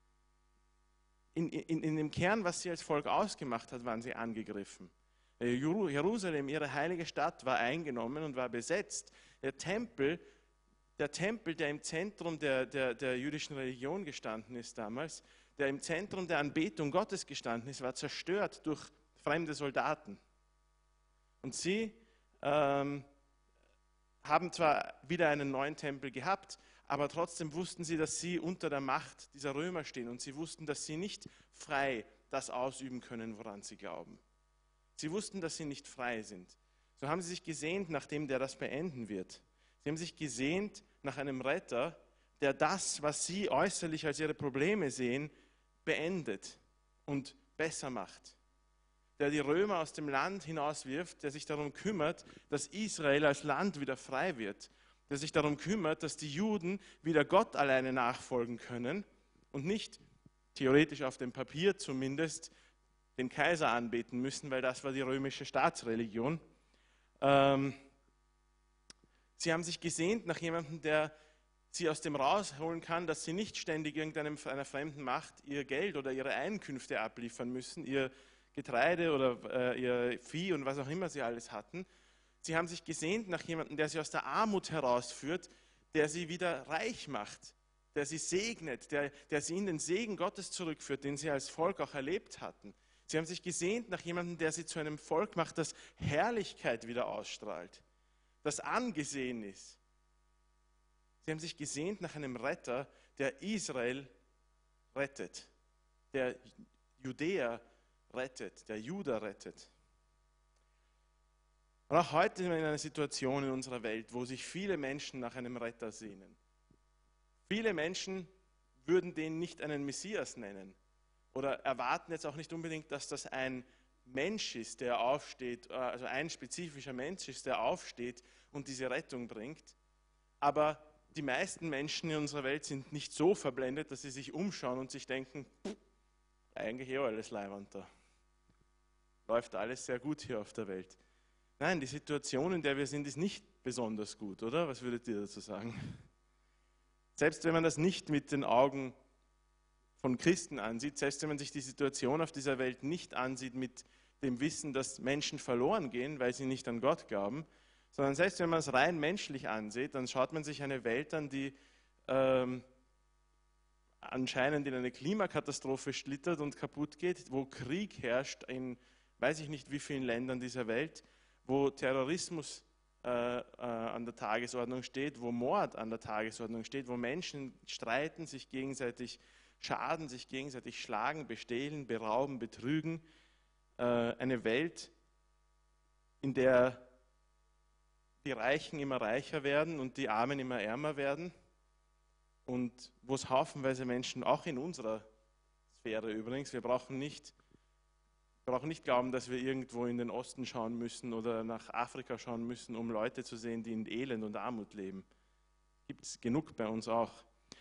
in dem Kern, was sie als Volk ausgemacht hat, waren sie angegriffen. Jerusalem, ihre heilige Stadt, war eingenommen und war besetzt. Der Tempel, der im Zentrum der jüdischen Religion gestanden ist damals, der im Zentrum der Anbetung Gottes gestanden ist, war zerstört durch fremde Soldaten. Und sie haben zwar wieder einen neuen Tempel gehabt, aber trotzdem wussten sie, dass sie unter der Macht dieser Römer stehen und sie wussten, dass sie nicht frei das ausüben können, woran sie glauben. Sie wussten, dass sie nicht frei sind. So haben sie sich gesehnt, nachdem der das beenden wird. Sie haben sich gesehnt nach einem Retter, der das, was sie äußerlich als ihre Probleme sehen, beendet und besser macht. Der die Römer aus dem Land hinauswirft, der sich darum kümmert, dass Israel als Land wieder frei wird, der sich darum kümmert, dass die Juden wieder Gott alleine nachfolgen können und nicht, theoretisch auf dem Papier zumindest, den Kaiser anbeten müssen, weil das war die römische Staatsreligion. Sie haben sich gesehnt nach jemandem, der sie aus dem rausholen kann, dass sie nicht ständig einer fremden Macht ihr Geld oder ihre Einkünfte abliefern müssen, ihr Getreide oder ihr Vieh und was auch immer sie alles hatten. Sie haben sich gesehnt nach jemandem, der sie aus der Armut herausführt, der sie wieder reich macht, der sie segnet, der sie in den Segen Gottes zurückführt, den sie als Volk auch erlebt hatten. Sie haben sich gesehnt nach jemandem, der sie zu einem Volk macht, das Herrlichkeit wieder ausstrahlt, das angesehen ist. Sie haben sich gesehnt nach einem Retter, der Israel rettet, der Judäer rettet, der Juda rettet. Und auch heute sind wir in einer Situation in unserer Welt, wo sich viele Menschen nach einem Retter sehnen. Viele Menschen würden den nicht einen Messias nennen oder erwarten jetzt auch nicht unbedingt, dass das ein Mensch ist, der aufsteht, also ein spezifischer Mensch ist, der aufsteht und diese Rettung bringt. Aber die meisten Menschen in unserer Welt sind nicht so verblendet, dass sie sich umschauen und sich denken, eigentlich eh alles leiwand da. Läuft alles sehr gut hier auf der Welt. Nein, die Situation, in der wir sind, ist nicht besonders gut, oder? Was würdet ihr dazu sagen? Selbst wenn man das nicht mit den Augen von Christen ansieht, selbst wenn man sich die Situation auf dieser Welt nicht ansieht mit dem Wissen, dass Menschen verloren gehen, weil sie nicht an Gott glauben, sondern selbst wenn man es rein menschlich ansieht, dann schaut man sich eine Welt an, die anscheinend in eine Klimakatastrophe schlittert und kaputt geht, wo Krieg herrscht in weiß ich nicht wie vielen Ländern dieser Welt, wo Terrorismus an der Tagesordnung steht, wo Mord an der Tagesordnung steht, wo Menschen streiten, sich gegenseitig schaden, sich gegenseitig schlagen, bestehlen, berauben, betrügen. Eine Welt, in der die Reichen immer reicher werden und die Armen immer ärmer werden und wo es haufenweise Menschen, auch in unserer Sphäre übrigens, wir brauchen nicht glauben, dass wir irgendwo in den Osten schauen müssen oder nach Afrika schauen müssen, um Leute zu sehen, die in Elend und Armut leben. Gibt es genug bei uns auch.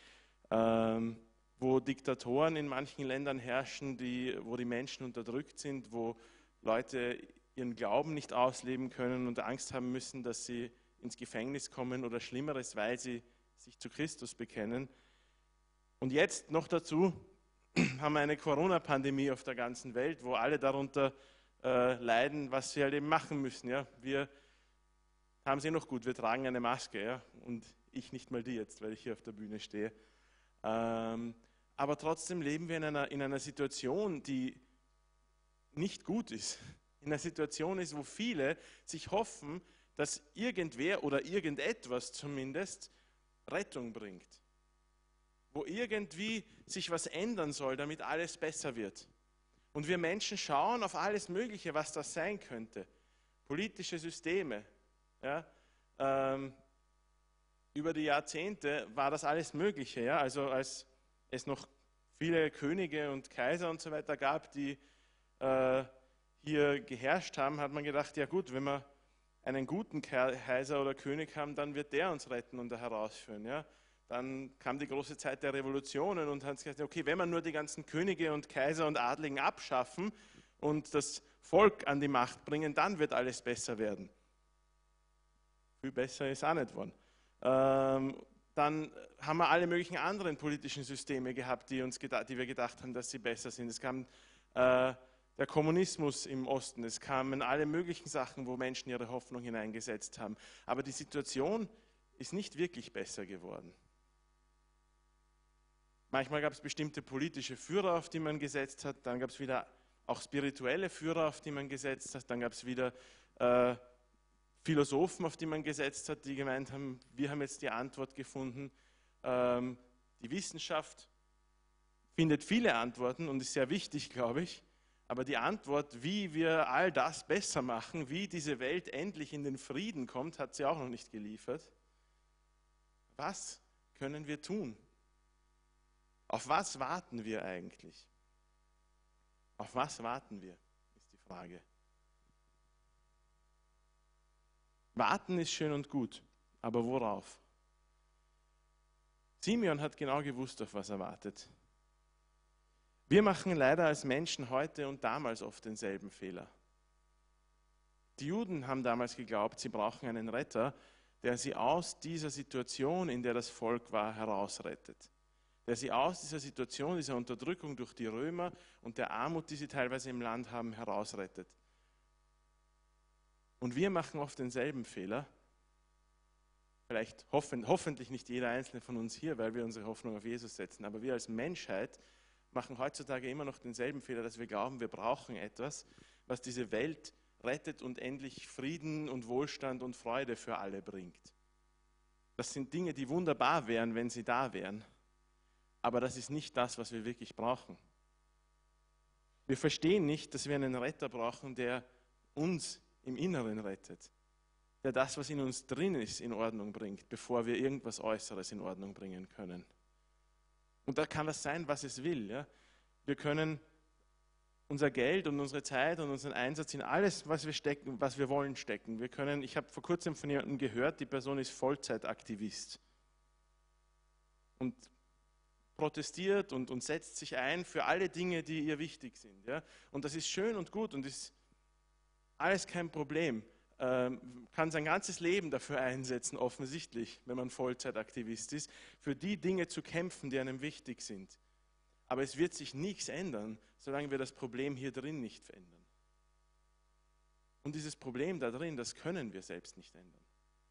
Wo Diktatoren in manchen Ländern herrschen, wo die Menschen unterdrückt sind, wo Leute ihren Glauben nicht ausleben können und Angst haben müssen, dass sie ins Gefängnis kommen oder Schlimmeres, weil sie sich zu Christus bekennen. Und jetzt noch dazu haben wir eine Corona-Pandemie auf der ganzen Welt, wo alle darunter leiden, was sie halt eben machen müssen. Ja? Wir haben es eh noch gut, wir tragen eine Maske, ja? Und ich nicht mal die jetzt, weil ich hier auf der Bühne stehe. Aber trotzdem leben wir in einer Situation, die nicht gut ist. In einer Situation ist, wo viele sich hoffen, dass irgendwer oder irgendetwas zumindest Rettung bringt. Wo irgendwie sich was ändern soll, damit alles besser wird. Und wir Menschen schauen auf alles Mögliche, was das sein könnte. Politische Systeme. Ja? Über die Jahrzehnte war das alles Mögliche. Ja? Also als es noch viele Könige und Kaiser und so weiter gab, die hier geherrscht haben, hat man gedacht, ja gut, wenn wir einen guten Kaiser oder König haben, dann wird der uns retten und da herausführen. Ja? Dann kam die große Zeit der Revolutionen und hat gesagt, okay, wenn wir nur die ganzen Könige und Kaiser und Adligen abschaffen und das Volk an die Macht bringen, dann wird alles besser werden. Viel besser ist auch nicht geworden. Dann haben wir alle möglichen anderen politischen Systeme gehabt, die wir gedacht haben, dass sie besser sind. Es kam der Kommunismus im Osten, es kamen alle möglichen Sachen, wo Menschen ihre Hoffnung hineingesetzt haben. Aber die Situation ist nicht wirklich besser geworden. Manchmal gab es bestimmte politische Führer, auf die man gesetzt hat, dann gab es wieder auch spirituelle Führer, auf die man gesetzt hat, dann gab es wieder Philosophen, auf die man gesetzt hat, die gemeint haben, wir haben jetzt die Antwort gefunden. Die Wissenschaft findet viele Antworten und ist sehr wichtig, glaube ich, aber die Antwort, wie wir all das besser machen, wie diese Welt endlich in den Frieden kommt, hat sie auch noch nicht geliefert. Was können wir tun? Auf was warten wir eigentlich? Auf was warten wir, ist die Frage. Warten ist schön und gut, aber worauf? Simeon hat genau gewusst, auf was er wartet. Wir machen leider als Menschen heute und damals oft denselben Fehler. Die Juden haben damals geglaubt, sie brauchen einen Retter, der sie aus dieser Situation, in der das Volk war, herausrettet. Der sie aus dieser Situation, dieser Unterdrückung durch die Römer und der Armut, die sie teilweise im Land haben, herausrettet. Und wir machen oft denselben Fehler. Vielleicht hoffentlich nicht jeder einzelne von uns hier, weil wir unsere Hoffnung auf Jesus setzen, aber wir als Menschheit machen heutzutage immer noch denselben Fehler, dass wir glauben, wir brauchen etwas, was diese Welt rettet und endlich Frieden und Wohlstand und Freude für alle bringt. Das sind Dinge, die wunderbar wären, wenn sie da wären. Aber das ist nicht das, was wir wirklich brauchen. Wir verstehen nicht, dass wir einen Retter brauchen, der uns im Inneren rettet. Der das, was in uns drin ist, in Ordnung bringt, bevor wir irgendwas Äußeres in Ordnung bringen können. Und da kann das sein, was es will. Ja? Wir können unser Geld und unsere Zeit und unseren Einsatz in alles, was wir stecken, was wir wollen, stecken. Ich habe vor kurzem von jemandem gehört, die Person ist Vollzeitaktivist und protestiert und setzt sich ein für alle Dinge, die ihr wichtig sind. Ja? Und das ist schön und gut und ist alles kein Problem. Kann sein ganzes Leben dafür einsetzen, offensichtlich, wenn man Vollzeitaktivist ist, für die Dinge zu kämpfen, die einem wichtig sind. Aber es wird sich nichts ändern, solange wir das Problem hier drin nicht verändern. Und dieses Problem da drin, das können wir selbst nicht ändern.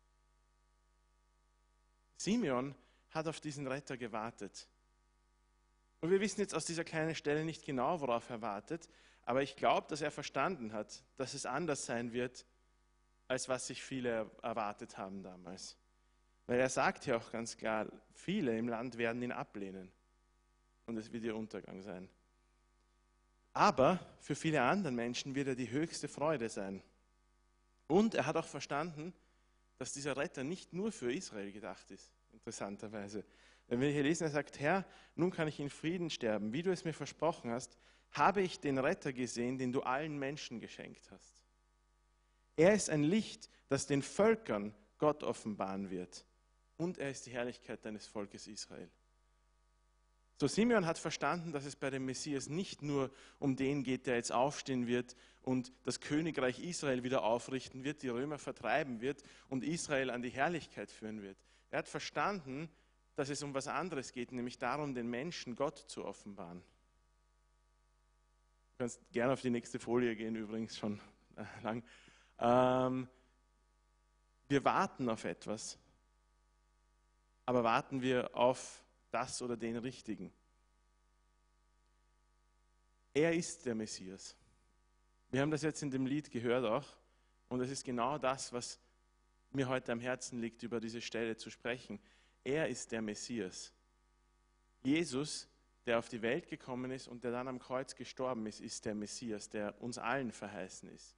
Simeon hat auf diesen Retter gewartet. Und wir wissen jetzt aus dieser kleinen Stelle nicht genau, worauf er wartet, aber ich glaube, dass er verstanden hat, dass es anders sein wird, als was sich viele erwartet haben damals. Weil er sagt ja auch ganz klar, viele im Land werden ihn ablehnen und es wird ihr Untergang sein. Aber für viele andere Menschen wird er die höchste Freude sein. Und er hat auch verstanden, dass dieser Retter nicht nur für Israel gedacht ist, interessanterweise. Wenn wir hier lesen, er sagt, Herr, nun kann ich in Frieden sterben, wie du es mir versprochen hast, habe ich den Retter gesehen, den du allen Menschen geschenkt hast. Er ist ein Licht, das den Völkern Gott offenbaren wird. Und er ist die Herrlichkeit deines Volkes Israel. So, Simeon hat verstanden, dass es bei dem Messias nicht nur um den geht, der jetzt aufstehen wird und das Königreich Israel wieder aufrichten wird, die Römer vertreiben wird und Israel an die Herrlichkeit führen wird. Er hat verstanden, dass es um was anderes geht, nämlich darum, den Menschen Gott zu offenbaren. Du kannst gerne auf die nächste Folie gehen, übrigens schon lang. Wir warten auf etwas, aber warten wir auf das oder den Richtigen. Er ist der Messias. Wir haben das jetzt in dem Lied gehört auch und es ist genau das, was mir heute am Herzen liegt, über diese Stelle zu sprechen. Er ist der Messias. Jesus, der auf die Welt gekommen ist und der dann am Kreuz gestorben ist, ist der Messias, der uns allen verheißen ist.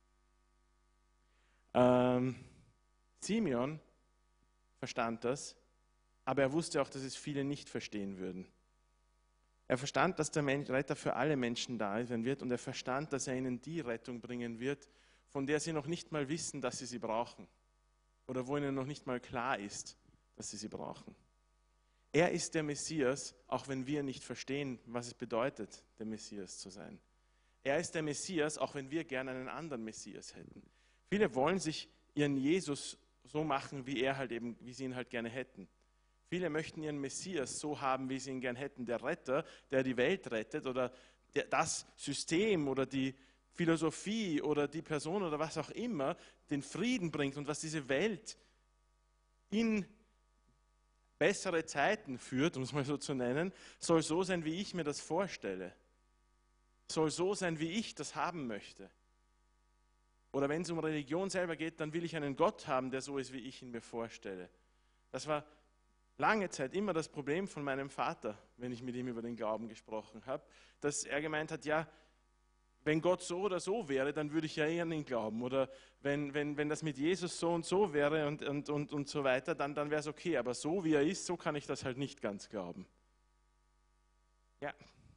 Simeon verstand das, aber er wusste auch, dass es viele nicht verstehen würden. Er verstand, dass der Retter für alle Menschen da sein wird und er verstand, dass er ihnen die Rettung bringen wird, von der sie noch nicht mal wissen, dass sie brauchen oder wo ihnen noch nicht mal klar ist, dass sie brauchen. Er ist der Messias, auch wenn wir nicht verstehen, was es bedeutet, der Messias zu sein. Er ist der Messias, auch wenn wir gerne einen anderen Messias hätten. Viele wollen sich ihren Jesus so machen, wie sie ihn halt gerne hätten. Viele möchten ihren Messias so haben, wie sie ihn gerne hätten. Der Retter, der die Welt rettet oder das System oder die Philosophie oder die Person oder was auch immer den Frieden bringt und was diese Welt in bessere Zeiten führt, um es mal so zu nennen, soll so sein, wie ich mir das vorstelle. Soll so sein, wie ich das haben möchte. Oder wenn es um Religion selber geht, dann will ich einen Gott haben, der so ist, wie ich ihn mir vorstelle. Das war lange Zeit immer das Problem von meinem Vater, wenn ich mit ihm über den Glauben gesprochen habe, dass er gemeint hat, ja, wenn Gott so oder so wäre, dann würde ich ja eher an ihn glauben. Oder wenn das mit Jesus so und so wäre und so weiter, dann wäre es okay. Aber so wie er ist, so kann ich das halt nicht ganz glauben. Ja,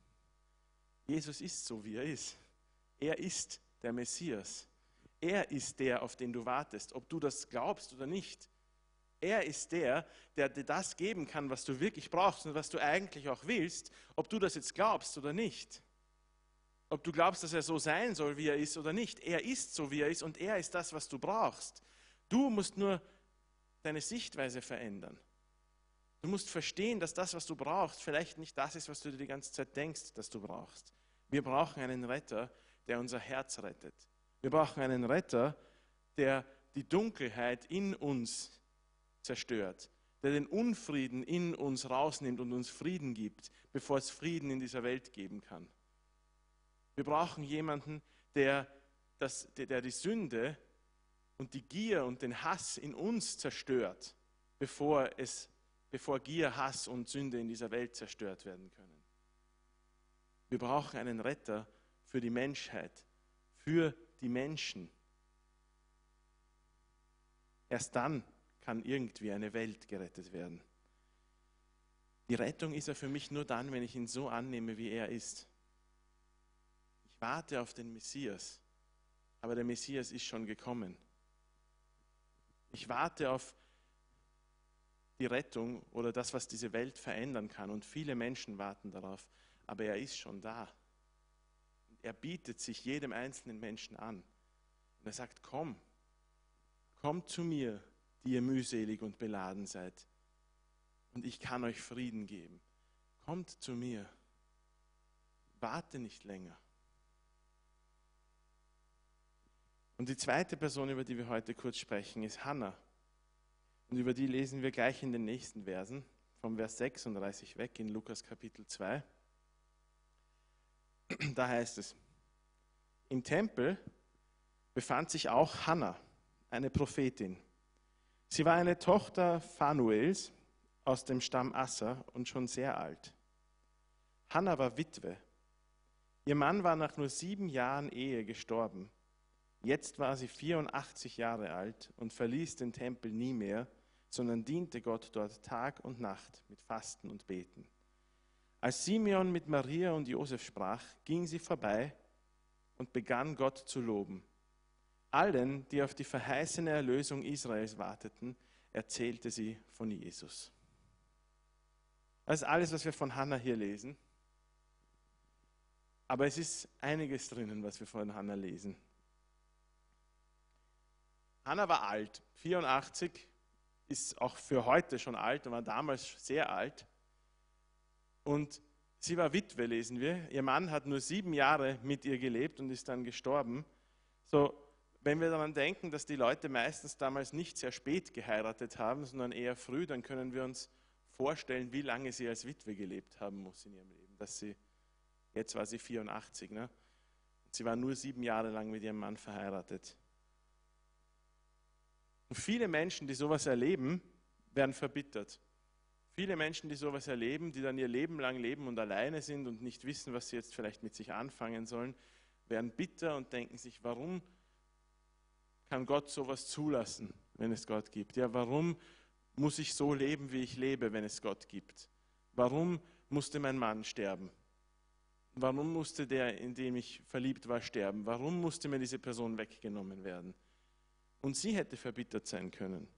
Jesus ist so, wie er ist. Er ist der Messias. Er ist der, auf den du wartest, ob du das glaubst oder nicht. Er ist der, der dir das geben kann, was du wirklich brauchst und was du eigentlich auch willst, ob du das jetzt glaubst oder nicht. Ob du glaubst, dass er so sein soll, wie er ist oder nicht. Er ist so, wie er ist und er ist das, was du brauchst. Du musst nur deine Sichtweise verändern. Du musst verstehen, dass das, was du brauchst, vielleicht nicht das ist, was du dir die ganze Zeit denkst, dass du brauchst. Wir brauchen einen Retter, der unser Herz rettet. Wir brauchen einen Retter, der die Dunkelheit in uns zerstört, der den Unfrieden in uns rausnimmt und uns Frieden gibt, bevor es Frieden in dieser Welt geben kann. Wir brauchen jemanden, der der die Sünde und die Gier und den Hass in uns zerstört, bevor Gier, Hass und Sünde in dieser Welt zerstört werden können. Wir brauchen einen Retter für die Menschheit, für die Menschen. Erst dann kann irgendwie eine Welt gerettet werden. Die Rettung ist ja für mich nur dann, wenn ich ihn so annehme, wie er ist. Ich warte auf den Messias, aber der Messias ist schon gekommen. Ich warte auf die Rettung oder das, was diese Welt verändern kann. Und viele Menschen warten darauf, aber er ist schon da. Er bietet sich jedem einzelnen Menschen an. Und er sagt, kommt zu mir, die ihr mühselig und beladen seid. Und ich kann euch Frieden geben. Kommt zu mir. Warte nicht länger. Und die zweite Person, über die wir heute kurz sprechen, ist Hannah. Und über die lesen wir gleich in den nächsten Versen, vom Vers 36 weg in Lukas Kapitel 2. Da heißt es, im Tempel befand sich auch Hannah, eine Prophetin. Sie war eine Tochter Phanuels aus dem Stamm Asser und schon sehr alt. Hannah war Witwe. Ihr Mann war nach nur 7 Jahren Ehe gestorben. Jetzt war sie 84 Jahre alt und verließ den Tempel nie mehr, sondern diente Gott dort Tag und Nacht mit Fasten und Beten. Als Simeon mit Maria und Josef sprach, ging sie vorbei und begann Gott zu loben. Allen, die auf die verheißene Erlösung Israels warteten, erzählte sie von Jesus. Das ist alles, was wir von Hannah hier lesen. Aber es ist einiges drinnen, was wir von Hannah lesen. Hannah war alt, 84, ist auch für heute schon alt und war damals sehr alt. Und sie war Witwe, lesen wir. Ihr Mann hat nur 7 Jahre mit ihr gelebt und ist dann gestorben. So, wenn wir daran denken, dass die Leute meistens damals nicht sehr spät geheiratet haben, sondern eher früh, dann können wir uns vorstellen, wie lange sie als Witwe gelebt haben muss in ihrem Leben. Jetzt war sie 84, ne? Sie war nur 7 Jahre lang mit ihrem Mann verheiratet. Und viele Menschen, die sowas erleben, werden verbittert. Viele Menschen, die sowas erleben, die dann ihr Leben lang leben und alleine sind und nicht wissen, was sie jetzt vielleicht mit sich anfangen sollen, werden bitter und denken sich, warum kann Gott sowas zulassen, wenn es Gott gibt? Ja, warum muss ich so leben, wie ich lebe, wenn es Gott gibt? Warum musste mein Mann sterben? Warum musste der, in den ich verliebt war, sterben? Warum musste mir diese Person weggenommen werden? Und sie hätte verbittert sein können.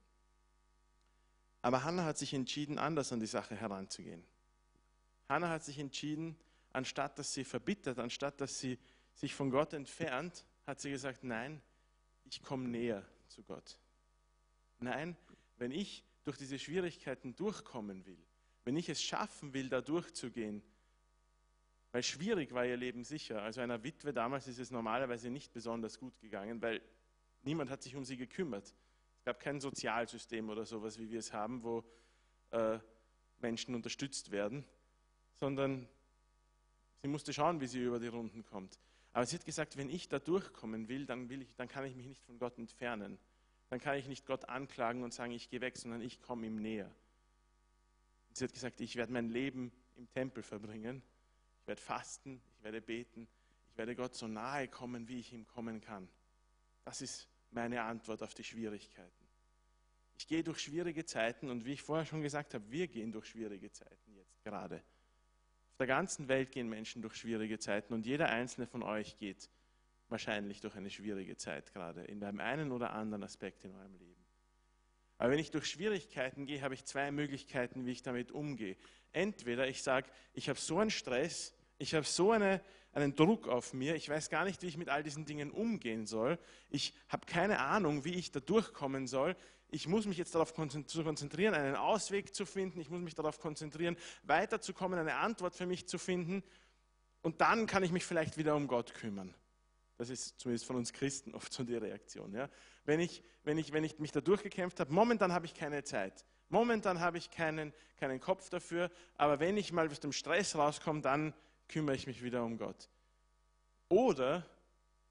Aber Hannah hat sich entschieden, anders an die Sache heranzugehen. Hannah hat sich entschieden, anstatt dass sie verbittert, anstatt dass sie sich von Gott entfernt, hat sie gesagt, nein, ich komme näher zu Gott. Nein, wenn ich durch diese Schwierigkeiten durchkommen will, wenn ich es schaffen will, da durchzugehen, weil schwierig war ihr Leben sicher. Also einer Witwe damals ist es normalerweise nicht besonders gut gegangen, weil niemand hat sich um sie gekümmert. Es gab kein Sozialsystem oder sowas, wie wir es haben, wo Menschen unterstützt werden, sondern sie musste schauen, wie sie über die Runden kommt. Aber sie hat gesagt, wenn ich da durchkommen will, dann kann ich mich nicht von Gott entfernen. Dann kann ich nicht Gott anklagen und sagen, ich gehe weg, sondern ich komme ihm näher. Sie hat gesagt, ich werde mein Leben im Tempel verbringen. Ich werde fasten, ich werde beten, ich werde Gott so nahe kommen, wie ich ihm kommen kann. Das ist meine Antwort auf die Schwierigkeiten. Ich gehe durch schwierige Zeiten und wie ich vorher schon gesagt habe, wir gehen durch schwierige Zeiten jetzt gerade. Auf der ganzen Welt gehen Menschen durch schwierige Zeiten und jeder einzelne von euch geht wahrscheinlich durch eine schwierige Zeit gerade, in einem einen oder anderen Aspekt in eurem Leben. Aber wenn ich durch Schwierigkeiten gehe, habe ich 2 Möglichkeiten, wie ich damit umgehe. Entweder ich sage, ich habe so einen Stress, ich habe so einen Druck auf mir, ich weiß gar nicht, wie ich mit all diesen Dingen umgehen soll, ich habe keine Ahnung, wie ich da durchkommen soll, ich muss mich jetzt darauf konzentrieren, einen Ausweg zu finden, ich muss mich darauf konzentrieren, weiterzukommen, eine Antwort für mich zu finden und dann kann ich mich vielleicht wieder um Gott kümmern. Das ist zumindest von uns Christen oft so die Reaktion. Ja? Wenn ich mich da durchgekämpft habe, momentan habe ich keine Zeit. Momentan habe ich keinen Kopf dafür, aber wenn ich mal aus dem Stress rauskomme, dann kümmere ich mich wieder um Gott. Oder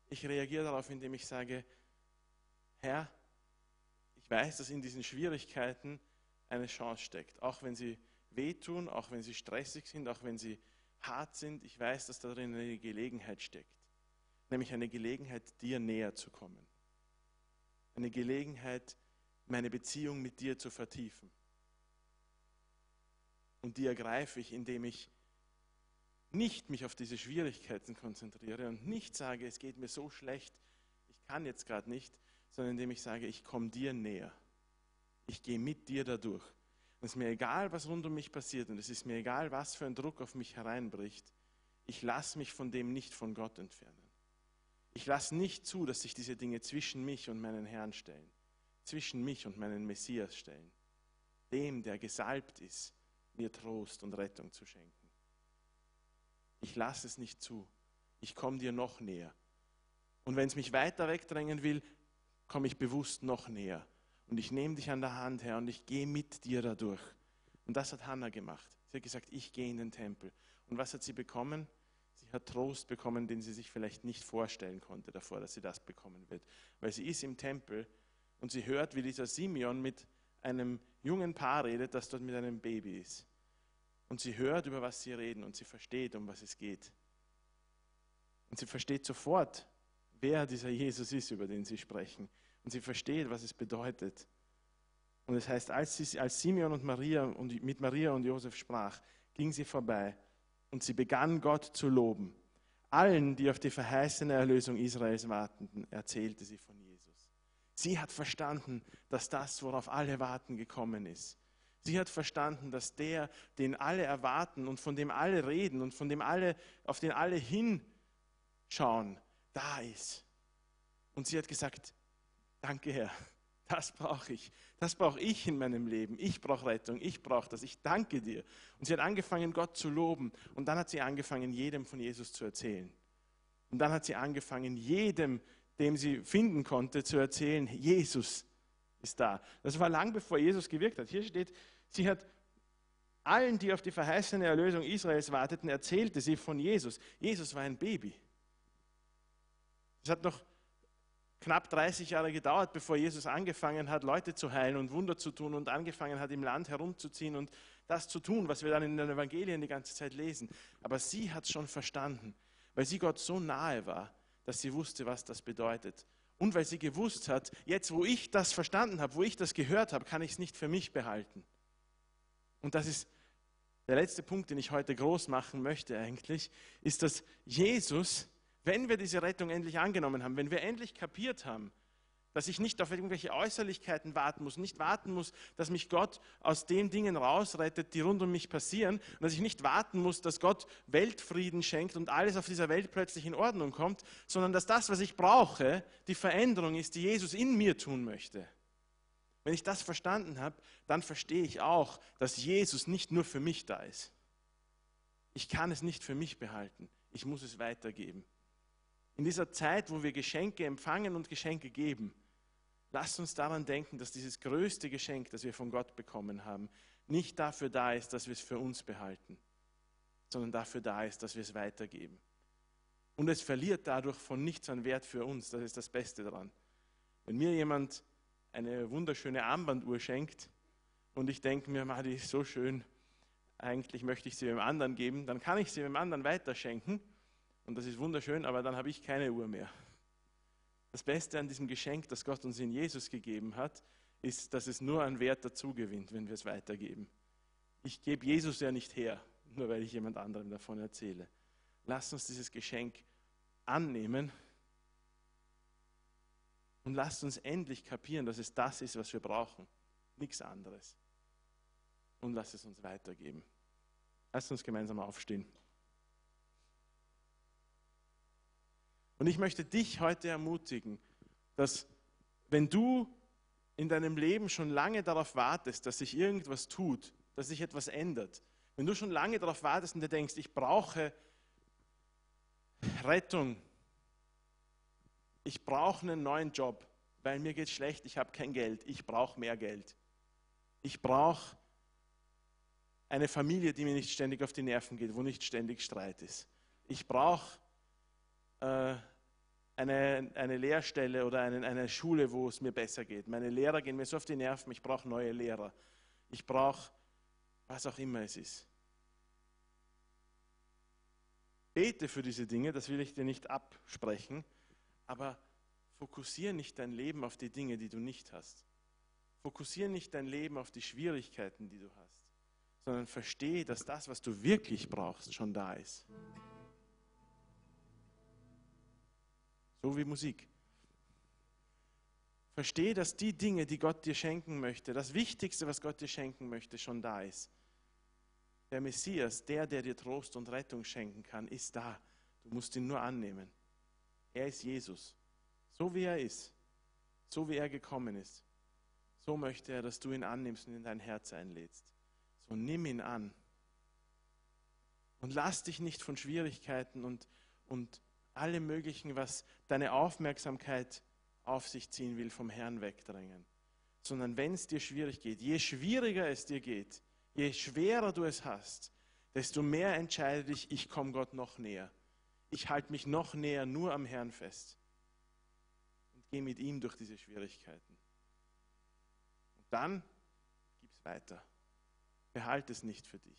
Ich reagiere darauf, indem ich sage, Herr, ich weiß, dass in diesen Schwierigkeiten eine Chance steckt. Auch wenn sie wehtun, auch wenn sie stressig sind, auch wenn sie hart sind. Ich weiß, dass darin eine Gelegenheit steckt. Nämlich eine Gelegenheit, dir näher zu kommen. Eine Gelegenheit, meine Beziehung mit dir zu vertiefen. Und die ergreife ich, indem ich nicht mich auf diese Schwierigkeiten konzentriere und nicht sage, es geht mir so schlecht, ich kann jetzt gerade nicht, sondern indem ich sage, ich komme dir näher. Ich gehe mit dir dadurch. Und es ist mir egal, was rund um mich passiert und es ist mir egal, was für ein Druck auf mich hereinbricht. Ich lasse mich von dem nicht von Gott entfernen. Ich lasse nicht zu, dass sich diese Dinge zwischen mich und meinen Herrn stellen, zwischen mich und meinen Messias stellen. Dem, der gesalbt ist, mir Trost und Rettung zu schenken. Ich lasse es nicht zu. Ich komme dir noch näher. Und wenn es mich weiter wegdrängen will, komme ich bewusst noch näher. Und ich nehme dich an der Hand, Herr, und ich gehe mit dir dadurch. Und das hat Hannah gemacht. Sie hat gesagt, ich gehe in den Tempel. Und was hat sie bekommen? Sie hat Trost bekommen, den sie sich vielleicht nicht vorstellen konnte davor, dass sie das bekommen wird. Weil sie ist im Tempel und sie hört, wie dieser Simeon mit einem jungen Paar redet, das dort mit einem Baby ist. Und sie hört, über was sie reden und sie versteht, um was es geht. Und sie versteht sofort, wer dieser Jesus ist, über den sie sprechen. Und sie versteht, was es bedeutet. Und es heißt, als Simeon und Maria und mit Maria und Josef sprach, ging sie vorbei und sie begann Gott zu loben. Allen, die auf die verheißene Erlösung Israels warteten, erzählte sie von Jesus. Sie hat verstanden, dass das, worauf alle warten, gekommen ist. Sie hat verstanden, dass der, den alle erwarten und von dem alle reden und von dem alle, auf den alle hinschauen, da ist. Und sie hat gesagt, danke Herr, das brauche ich. Das brauche ich in meinem Leben. Ich brauche Rettung, ich brauche das. Ich danke dir. Und sie hat angefangen, Gott zu loben. Und dann hat sie angefangen, jedem von Jesus zu erzählen. Und dann hat sie angefangen, jedem, dem sie finden konnte, zu erzählen, Jesus ist da. Das war lang bevor Jesus gewirkt hat. Hier steht, sie hat allen, die auf die verheißene Erlösung Israels warteten, erzählte sie von Jesus. Jesus war ein Baby. Es hat noch knapp 30 Jahre gedauert, bevor Jesus angefangen hat, Leute zu heilen und Wunder zu tun und angefangen hat, im Land herumzuziehen und das zu tun, was wir dann in den Evangelien die ganze Zeit lesen. Aber sie hat es schon verstanden, weil sie Gott so nahe war, dass sie wusste, was das bedeutet. Und weil sie gewusst hat, jetzt wo ich das verstanden habe, wo ich das gehört habe, kann ich es nicht für mich behalten. Und das ist der letzte Punkt, den ich heute groß machen möchte eigentlich, ist, dass Jesus, wenn wir diese Rettung endlich angenommen haben, wenn wir endlich kapiert haben, dass ich nicht auf irgendwelche Äußerlichkeiten warten muss, nicht warten muss, dass mich Gott aus den Dingen rausrettet, die rund um mich passieren, und dass ich nicht warten muss, dass Gott Weltfrieden schenkt und alles auf dieser Welt plötzlich in Ordnung kommt, sondern dass das, was ich brauche, die Veränderung ist, die Jesus in mir tun möchte. Wenn ich das verstanden habe, dann verstehe ich auch, dass Jesus nicht nur für mich da ist. Ich kann es nicht für mich behalten, ich muss es weitergeben. In dieser Zeit, wo wir Geschenke empfangen und Geschenke geben, lasst uns daran denken, dass dieses größte Geschenk, das wir von Gott bekommen haben, nicht dafür da ist, dass wir es für uns behalten, sondern dafür da ist, dass wir es weitergeben. Und es verliert dadurch von nichts an Wert für uns, das ist das Beste daran. Wenn mir jemand eine wunderschöne Armbanduhr schenkt und ich denke mir, die ist so schön, eigentlich möchte ich sie dem anderen geben, dann kann ich sie dem anderen weiterschenken. Und das ist wunderschön, aber dann habe ich keine Uhr mehr. Das Beste an diesem Geschenk, das Gott uns in Jesus gegeben hat, ist, dass es nur an Wert dazu gewinnt, wenn wir es weitergeben. Ich gebe Jesus ja nicht her, nur weil ich jemand anderem davon erzähle. Lasst uns dieses Geschenk annehmen und lasst uns endlich kapieren, dass es das ist, was wir brauchen. Nichts anderes. Und lasst es uns weitergeben. Lasst uns gemeinsam aufstehen. Und ich möchte dich heute ermutigen, dass wenn du in deinem Leben schon lange darauf wartest, dass sich irgendwas tut, dass sich etwas ändert, wenn du schon lange darauf wartest und dir denkst, ich brauche Rettung, ich brauche einen neuen Job, weil mir geht es schlecht, ich habe kein Geld, ich brauche mehr Geld. Ich brauche eine Familie, die mir nicht ständig auf die Nerven geht, wo nicht ständig Streit ist. Ich brauche eine Lehrstelle oder eine Schule, wo es mir besser geht. Meine Lehrer gehen mir so auf die Nerven, ich brauche neue Lehrer. Ich brauche, was auch immer es ist. Bete für diese Dinge, das will ich dir nicht absprechen, aber fokussiere nicht dein Leben auf die Dinge, die du nicht hast. Fokussiere nicht dein Leben auf die Schwierigkeiten, die du hast, sondern verstehe, dass das, was du wirklich brauchst, schon da ist. So wie Musik. Verstehe, dass die Dinge, die Gott dir schenken möchte, das Wichtigste, was Gott dir schenken möchte, schon da ist. Der Messias, der dir Trost und Rettung schenken kann, ist da. Du musst ihn nur annehmen. Er ist Jesus. So wie er ist, so wie er gekommen ist, so möchte er, dass du ihn annimmst und in dein Herz einlädst. So nimm ihn an. Und lass dich nicht von Schwierigkeiten und allem Möglichen, was deine Aufmerksamkeit auf sich ziehen will, vom Herrn wegdrängen. Sondern wenn es dir schwierig geht, je schwieriger es dir geht, je schwerer du es hast, desto mehr entscheide dich, ich komme Gott noch näher. Ich halte mich noch näher nur am Herrn fest. Und gehe mit ihm durch diese Schwierigkeiten. Und dann gib es weiter. Behalte es nicht für dich.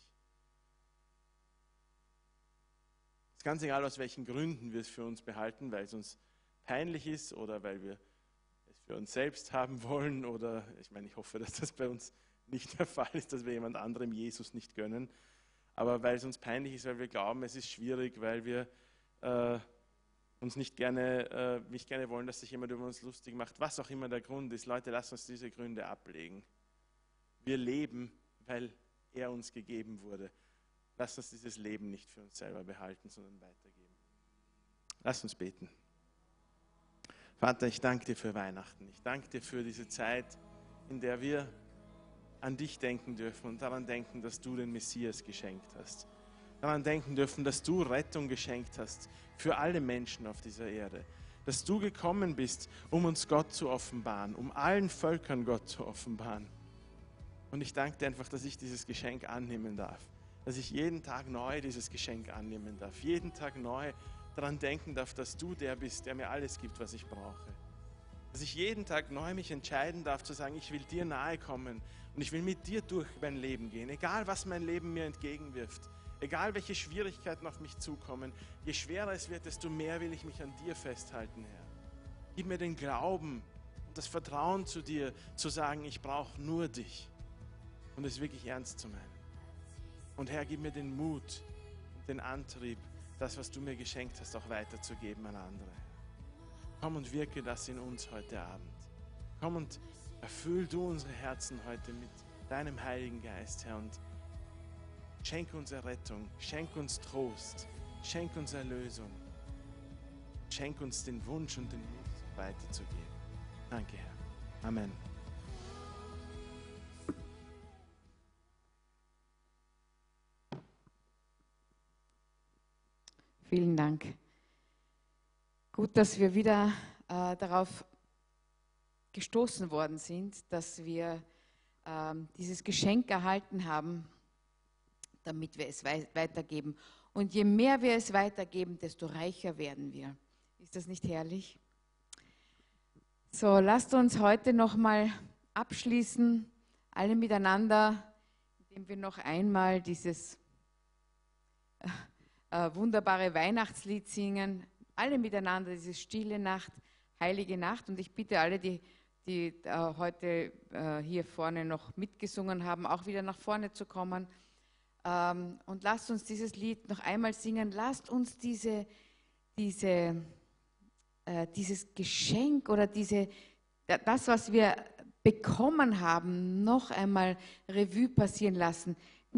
Es ist ganz egal, aus welchen Gründen wir es für uns behalten, weil es uns peinlich ist oder weil wir es für uns selbst haben wollen oder, ich hoffe, dass das bei uns nicht der Fall ist, dass wir jemand anderem Jesus nicht gönnen, aber weil es uns peinlich ist, weil wir glauben, es ist schwierig, weil wir uns nicht gerne wollen, dass sich jemand über uns lustig macht, was auch immer der Grund ist. Leute, lasst uns diese Gründe ablegen. Wir leben, weil er uns gegeben wurde. Lasst uns dieses Leben nicht für uns selber behalten, sondern weitergeben. Lasst uns beten. Vater, ich danke dir für Weihnachten. Ich danke dir für diese Zeit, in der wir an dich denken dürfen und daran denken, dass du den Messias geschenkt hast. Daran denken dürfen, dass du Rettung geschenkt hast für alle Menschen auf dieser Erde. Dass du gekommen bist, um uns Gott zu offenbaren, um allen Völkern Gott zu offenbaren. Und ich danke dir einfach, dass ich dieses Geschenk annehmen darf. Dass ich jeden Tag neu dieses Geschenk annehmen darf. Jeden Tag neu daran denken darf, dass du der bist, der mir alles gibt, was ich brauche. Dass ich jeden Tag neu mich entscheiden darf, zu sagen, ich will dir nahe kommen und ich will mit dir durch mein Leben gehen. Egal, was mein Leben mir entgegenwirft. Egal, welche Schwierigkeiten auf mich zukommen. Je schwerer es wird, desto mehr will ich mich an dir festhalten, Herr. Gib mir den Glauben und das Vertrauen zu dir, zu sagen, ich brauche nur dich. Und es wirklich ernst zu meinen. Und Herr, gib mir den Mut und den Antrieb, das, was du mir geschenkt hast, auch weiterzugeben an andere. Komm und wirke das in uns heute Abend. Komm und erfüll du unsere Herzen heute mit deinem Heiligen Geist, Herr, und schenk uns Errettung, schenk uns Trost, schenk uns Erlösung, schenk uns den Wunsch und den Mut, weiterzugeben. Danke, Herr. Amen. Vielen Dank. Gut, dass wir wieder darauf gestoßen worden sind, dass wir dieses Geschenk erhalten haben, damit wir es weitergeben. Und je mehr wir es weitergeben, desto reicher werden wir. Ist das nicht herrlich? So, lasst uns heute nochmal abschließen, alle miteinander, indem wir noch einmal dieses wunderbare Weihnachtslied singen. Alle miteinander, diese stille Nacht, heilige Nacht. Und ich bitte alle, die heute hier vorne noch mitgesungen haben, auch wieder nach vorne zu kommen. Und lasst uns dieses Lied noch einmal singen. Lasst uns dieses Geschenk oder das, was wir bekommen haben, noch einmal Revue passieren lassen.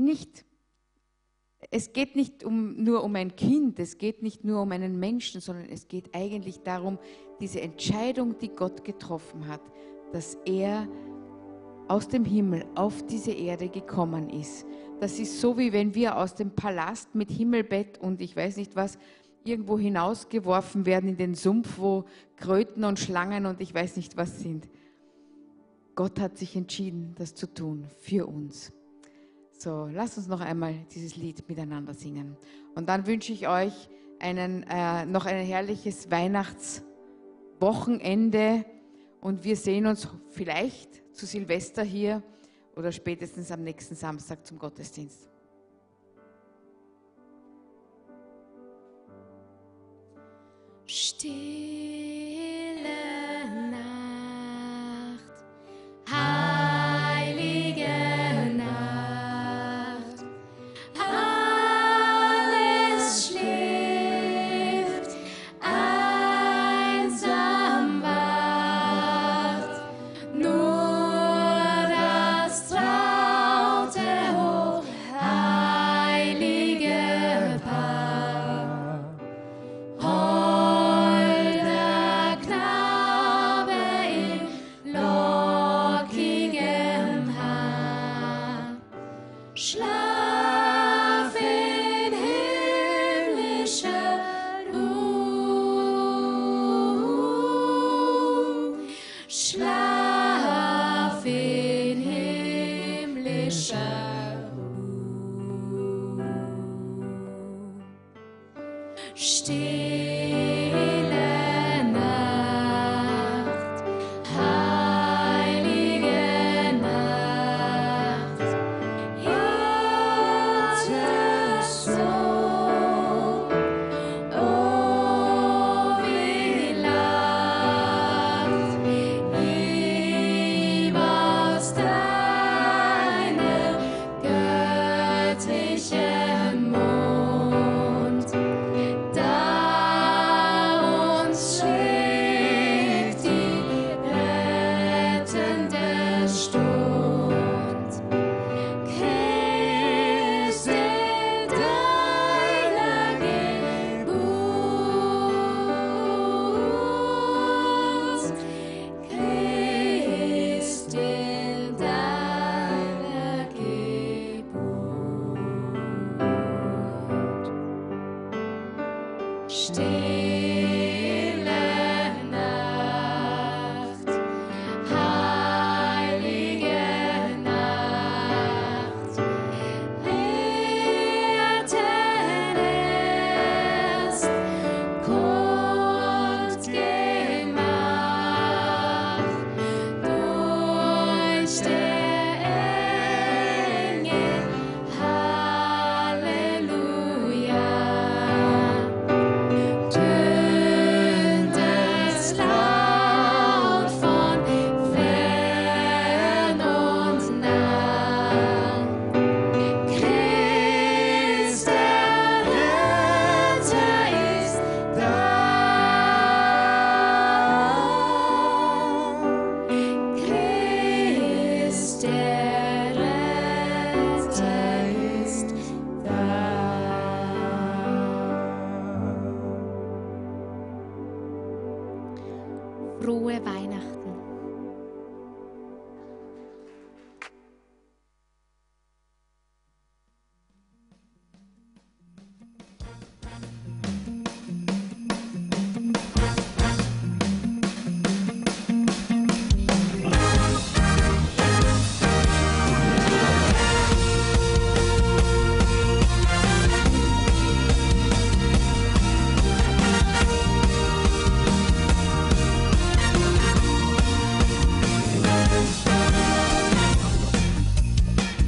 Es geht nicht nur um ein Kind, es geht nicht nur um einen Menschen, sondern es geht eigentlich darum, diese Entscheidung, die Gott getroffen hat, dass er aus dem Himmel auf diese Erde gekommen ist. Das ist so, wie wenn wir aus dem Palast mit Himmelbett und ich weiß nicht was irgendwo hinausgeworfen werden in den Sumpf, wo Kröten und Schlangen und ich weiß nicht was sind. Gott hat sich entschieden, das zu tun für uns. So, lasst uns noch einmal dieses Lied miteinander singen. Und dann wünsche ich euch noch ein herrliches Weihnachtsfest Wochenende und wir sehen uns vielleicht zu Silvester hier oder spätestens am nächsten Samstag zum Gottesdienst. Stille Nacht, heilige Nacht, alles schläft, einsam wacht, nur das traute, hochheilige Paar. Holder Knabe in lockigem Haar, schlaf in himmlischer Ruhe, schlaf in himmlischer Ruhe. Stille Nacht, heilige Nacht, Gottes Sohn, oh wie lacht ihm aus deinem göttlichen Mund. Da uns schlägt die rettende Stund. Christ in deiner Geburt, Christ in deiner Geburt. Stille Nacht, heilige Nacht, Hirten erst kundgemacht durch der Engel, Halleluja. Tönt es laut von fern und nah. Christ, der Retter, ist da. Christ, der Retter, ist da. Frohe Weihnachten.